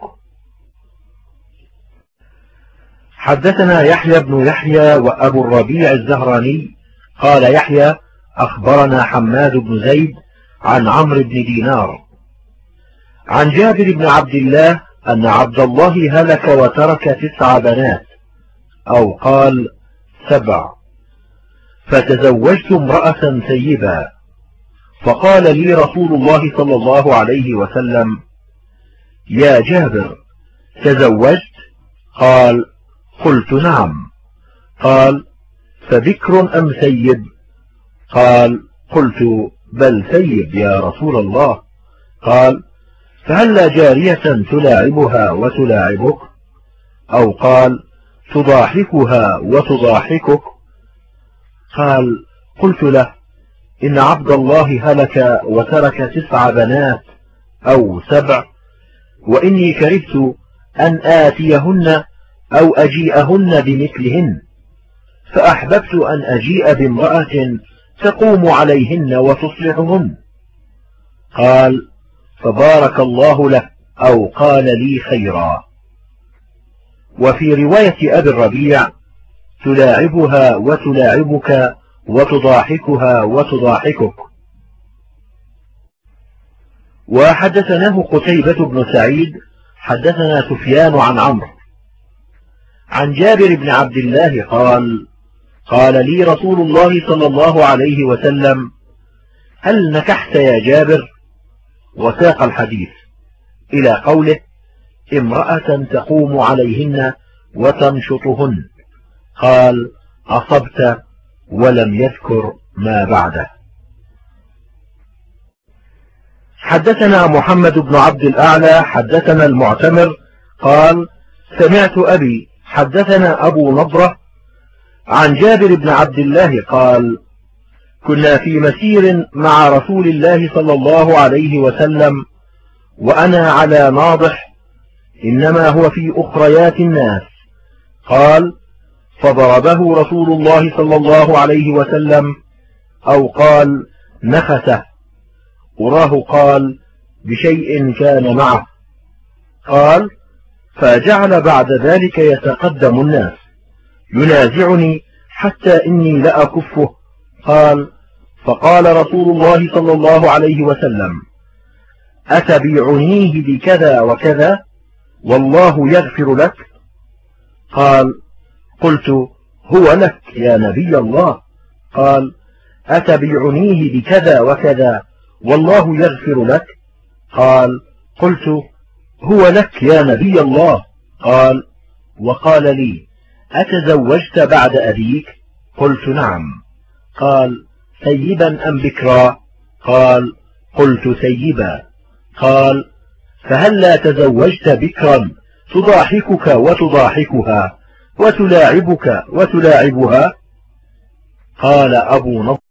حدثنا يحيى بن يحيى وأبو الربيع الزهراني قال يحيى أخبرنا حماد بن زيد عن عمرو بن دينار عن جابر بن عبد الله أن عبد الله هلك وترك 9 بنات أو قال 7، فتزوجت امرأة ثيبا، فقال لي رسول الله صلى الله عليه وسلم يا جابر تزوجت؟ قال قلت نعم. قال فبكر أم ثيب؟ قال قلت بل ثيب يا رسول الله. قال فهلا جارية تلاعبها وتلاعبك؟ أو قال تضاحكها وتضاحكك؟ قال قلت له إن عبد الله هلك وترك 9 بنات أو 7، وإني كرهت أن آتيهن أو أجيئهن بمثلهن، فأحببت أن أجيء بامرأة تقوم عليهن وتصلحهن. قال فبارك الله له أو قال لي خيرا. وفي رواية أبي الربيع تلاعبها وتلاعبك وتضاحكها وتضاحكك. وحدثناه قتيبة بن سعيد حدثنا سفيان عن عمرو عن جابر بن عبد الله قال قال لي رسول الله صلى الله عليه وسلم هل نكحت يا جابر؟ وساق الحديث إلى قوله امرأة تقوم عليهن وتنشطهن. قال أصبت، ولم يذكر ما بعده. حدثنا محمد بن عبد الأعلى حدثنا المعتمر قال سمعت أبي حدثنا أبو نضرة عن جابر بن عبد الله قال كنا في مسير مع رسول الله صلى الله عليه وسلم وأنا على ناضح، إنما هو في أخريات الناس. قال فضربه رسول الله صلى الله عليه وسلم أو قال نخسه، وراه قال بشيء كان معه. قال فجعل بعد ذلك يتقدم الناس ينازعني حتى إني لأكفه. قال فقال رسول الله صلى الله عليه وسلم أتبيعنيه بكذا وكذا والله يغفر لك؟ قال قلت هو لك يا نبي الله. قال أتبيعنيه بكذا وكذا والله يغفر لك؟ قال قلت هو لك يا نبي الله. قال وقال لي أتزوجت بعد أبيك؟ قلت نعم. قال: ثيبا أم بكرا؟ قال: قلت ثيبا. قال: فهلا تزوجت بكرا تضاحكك وتضاحكها وتلاعبك وتلاعبها؟ قال أبو نضر: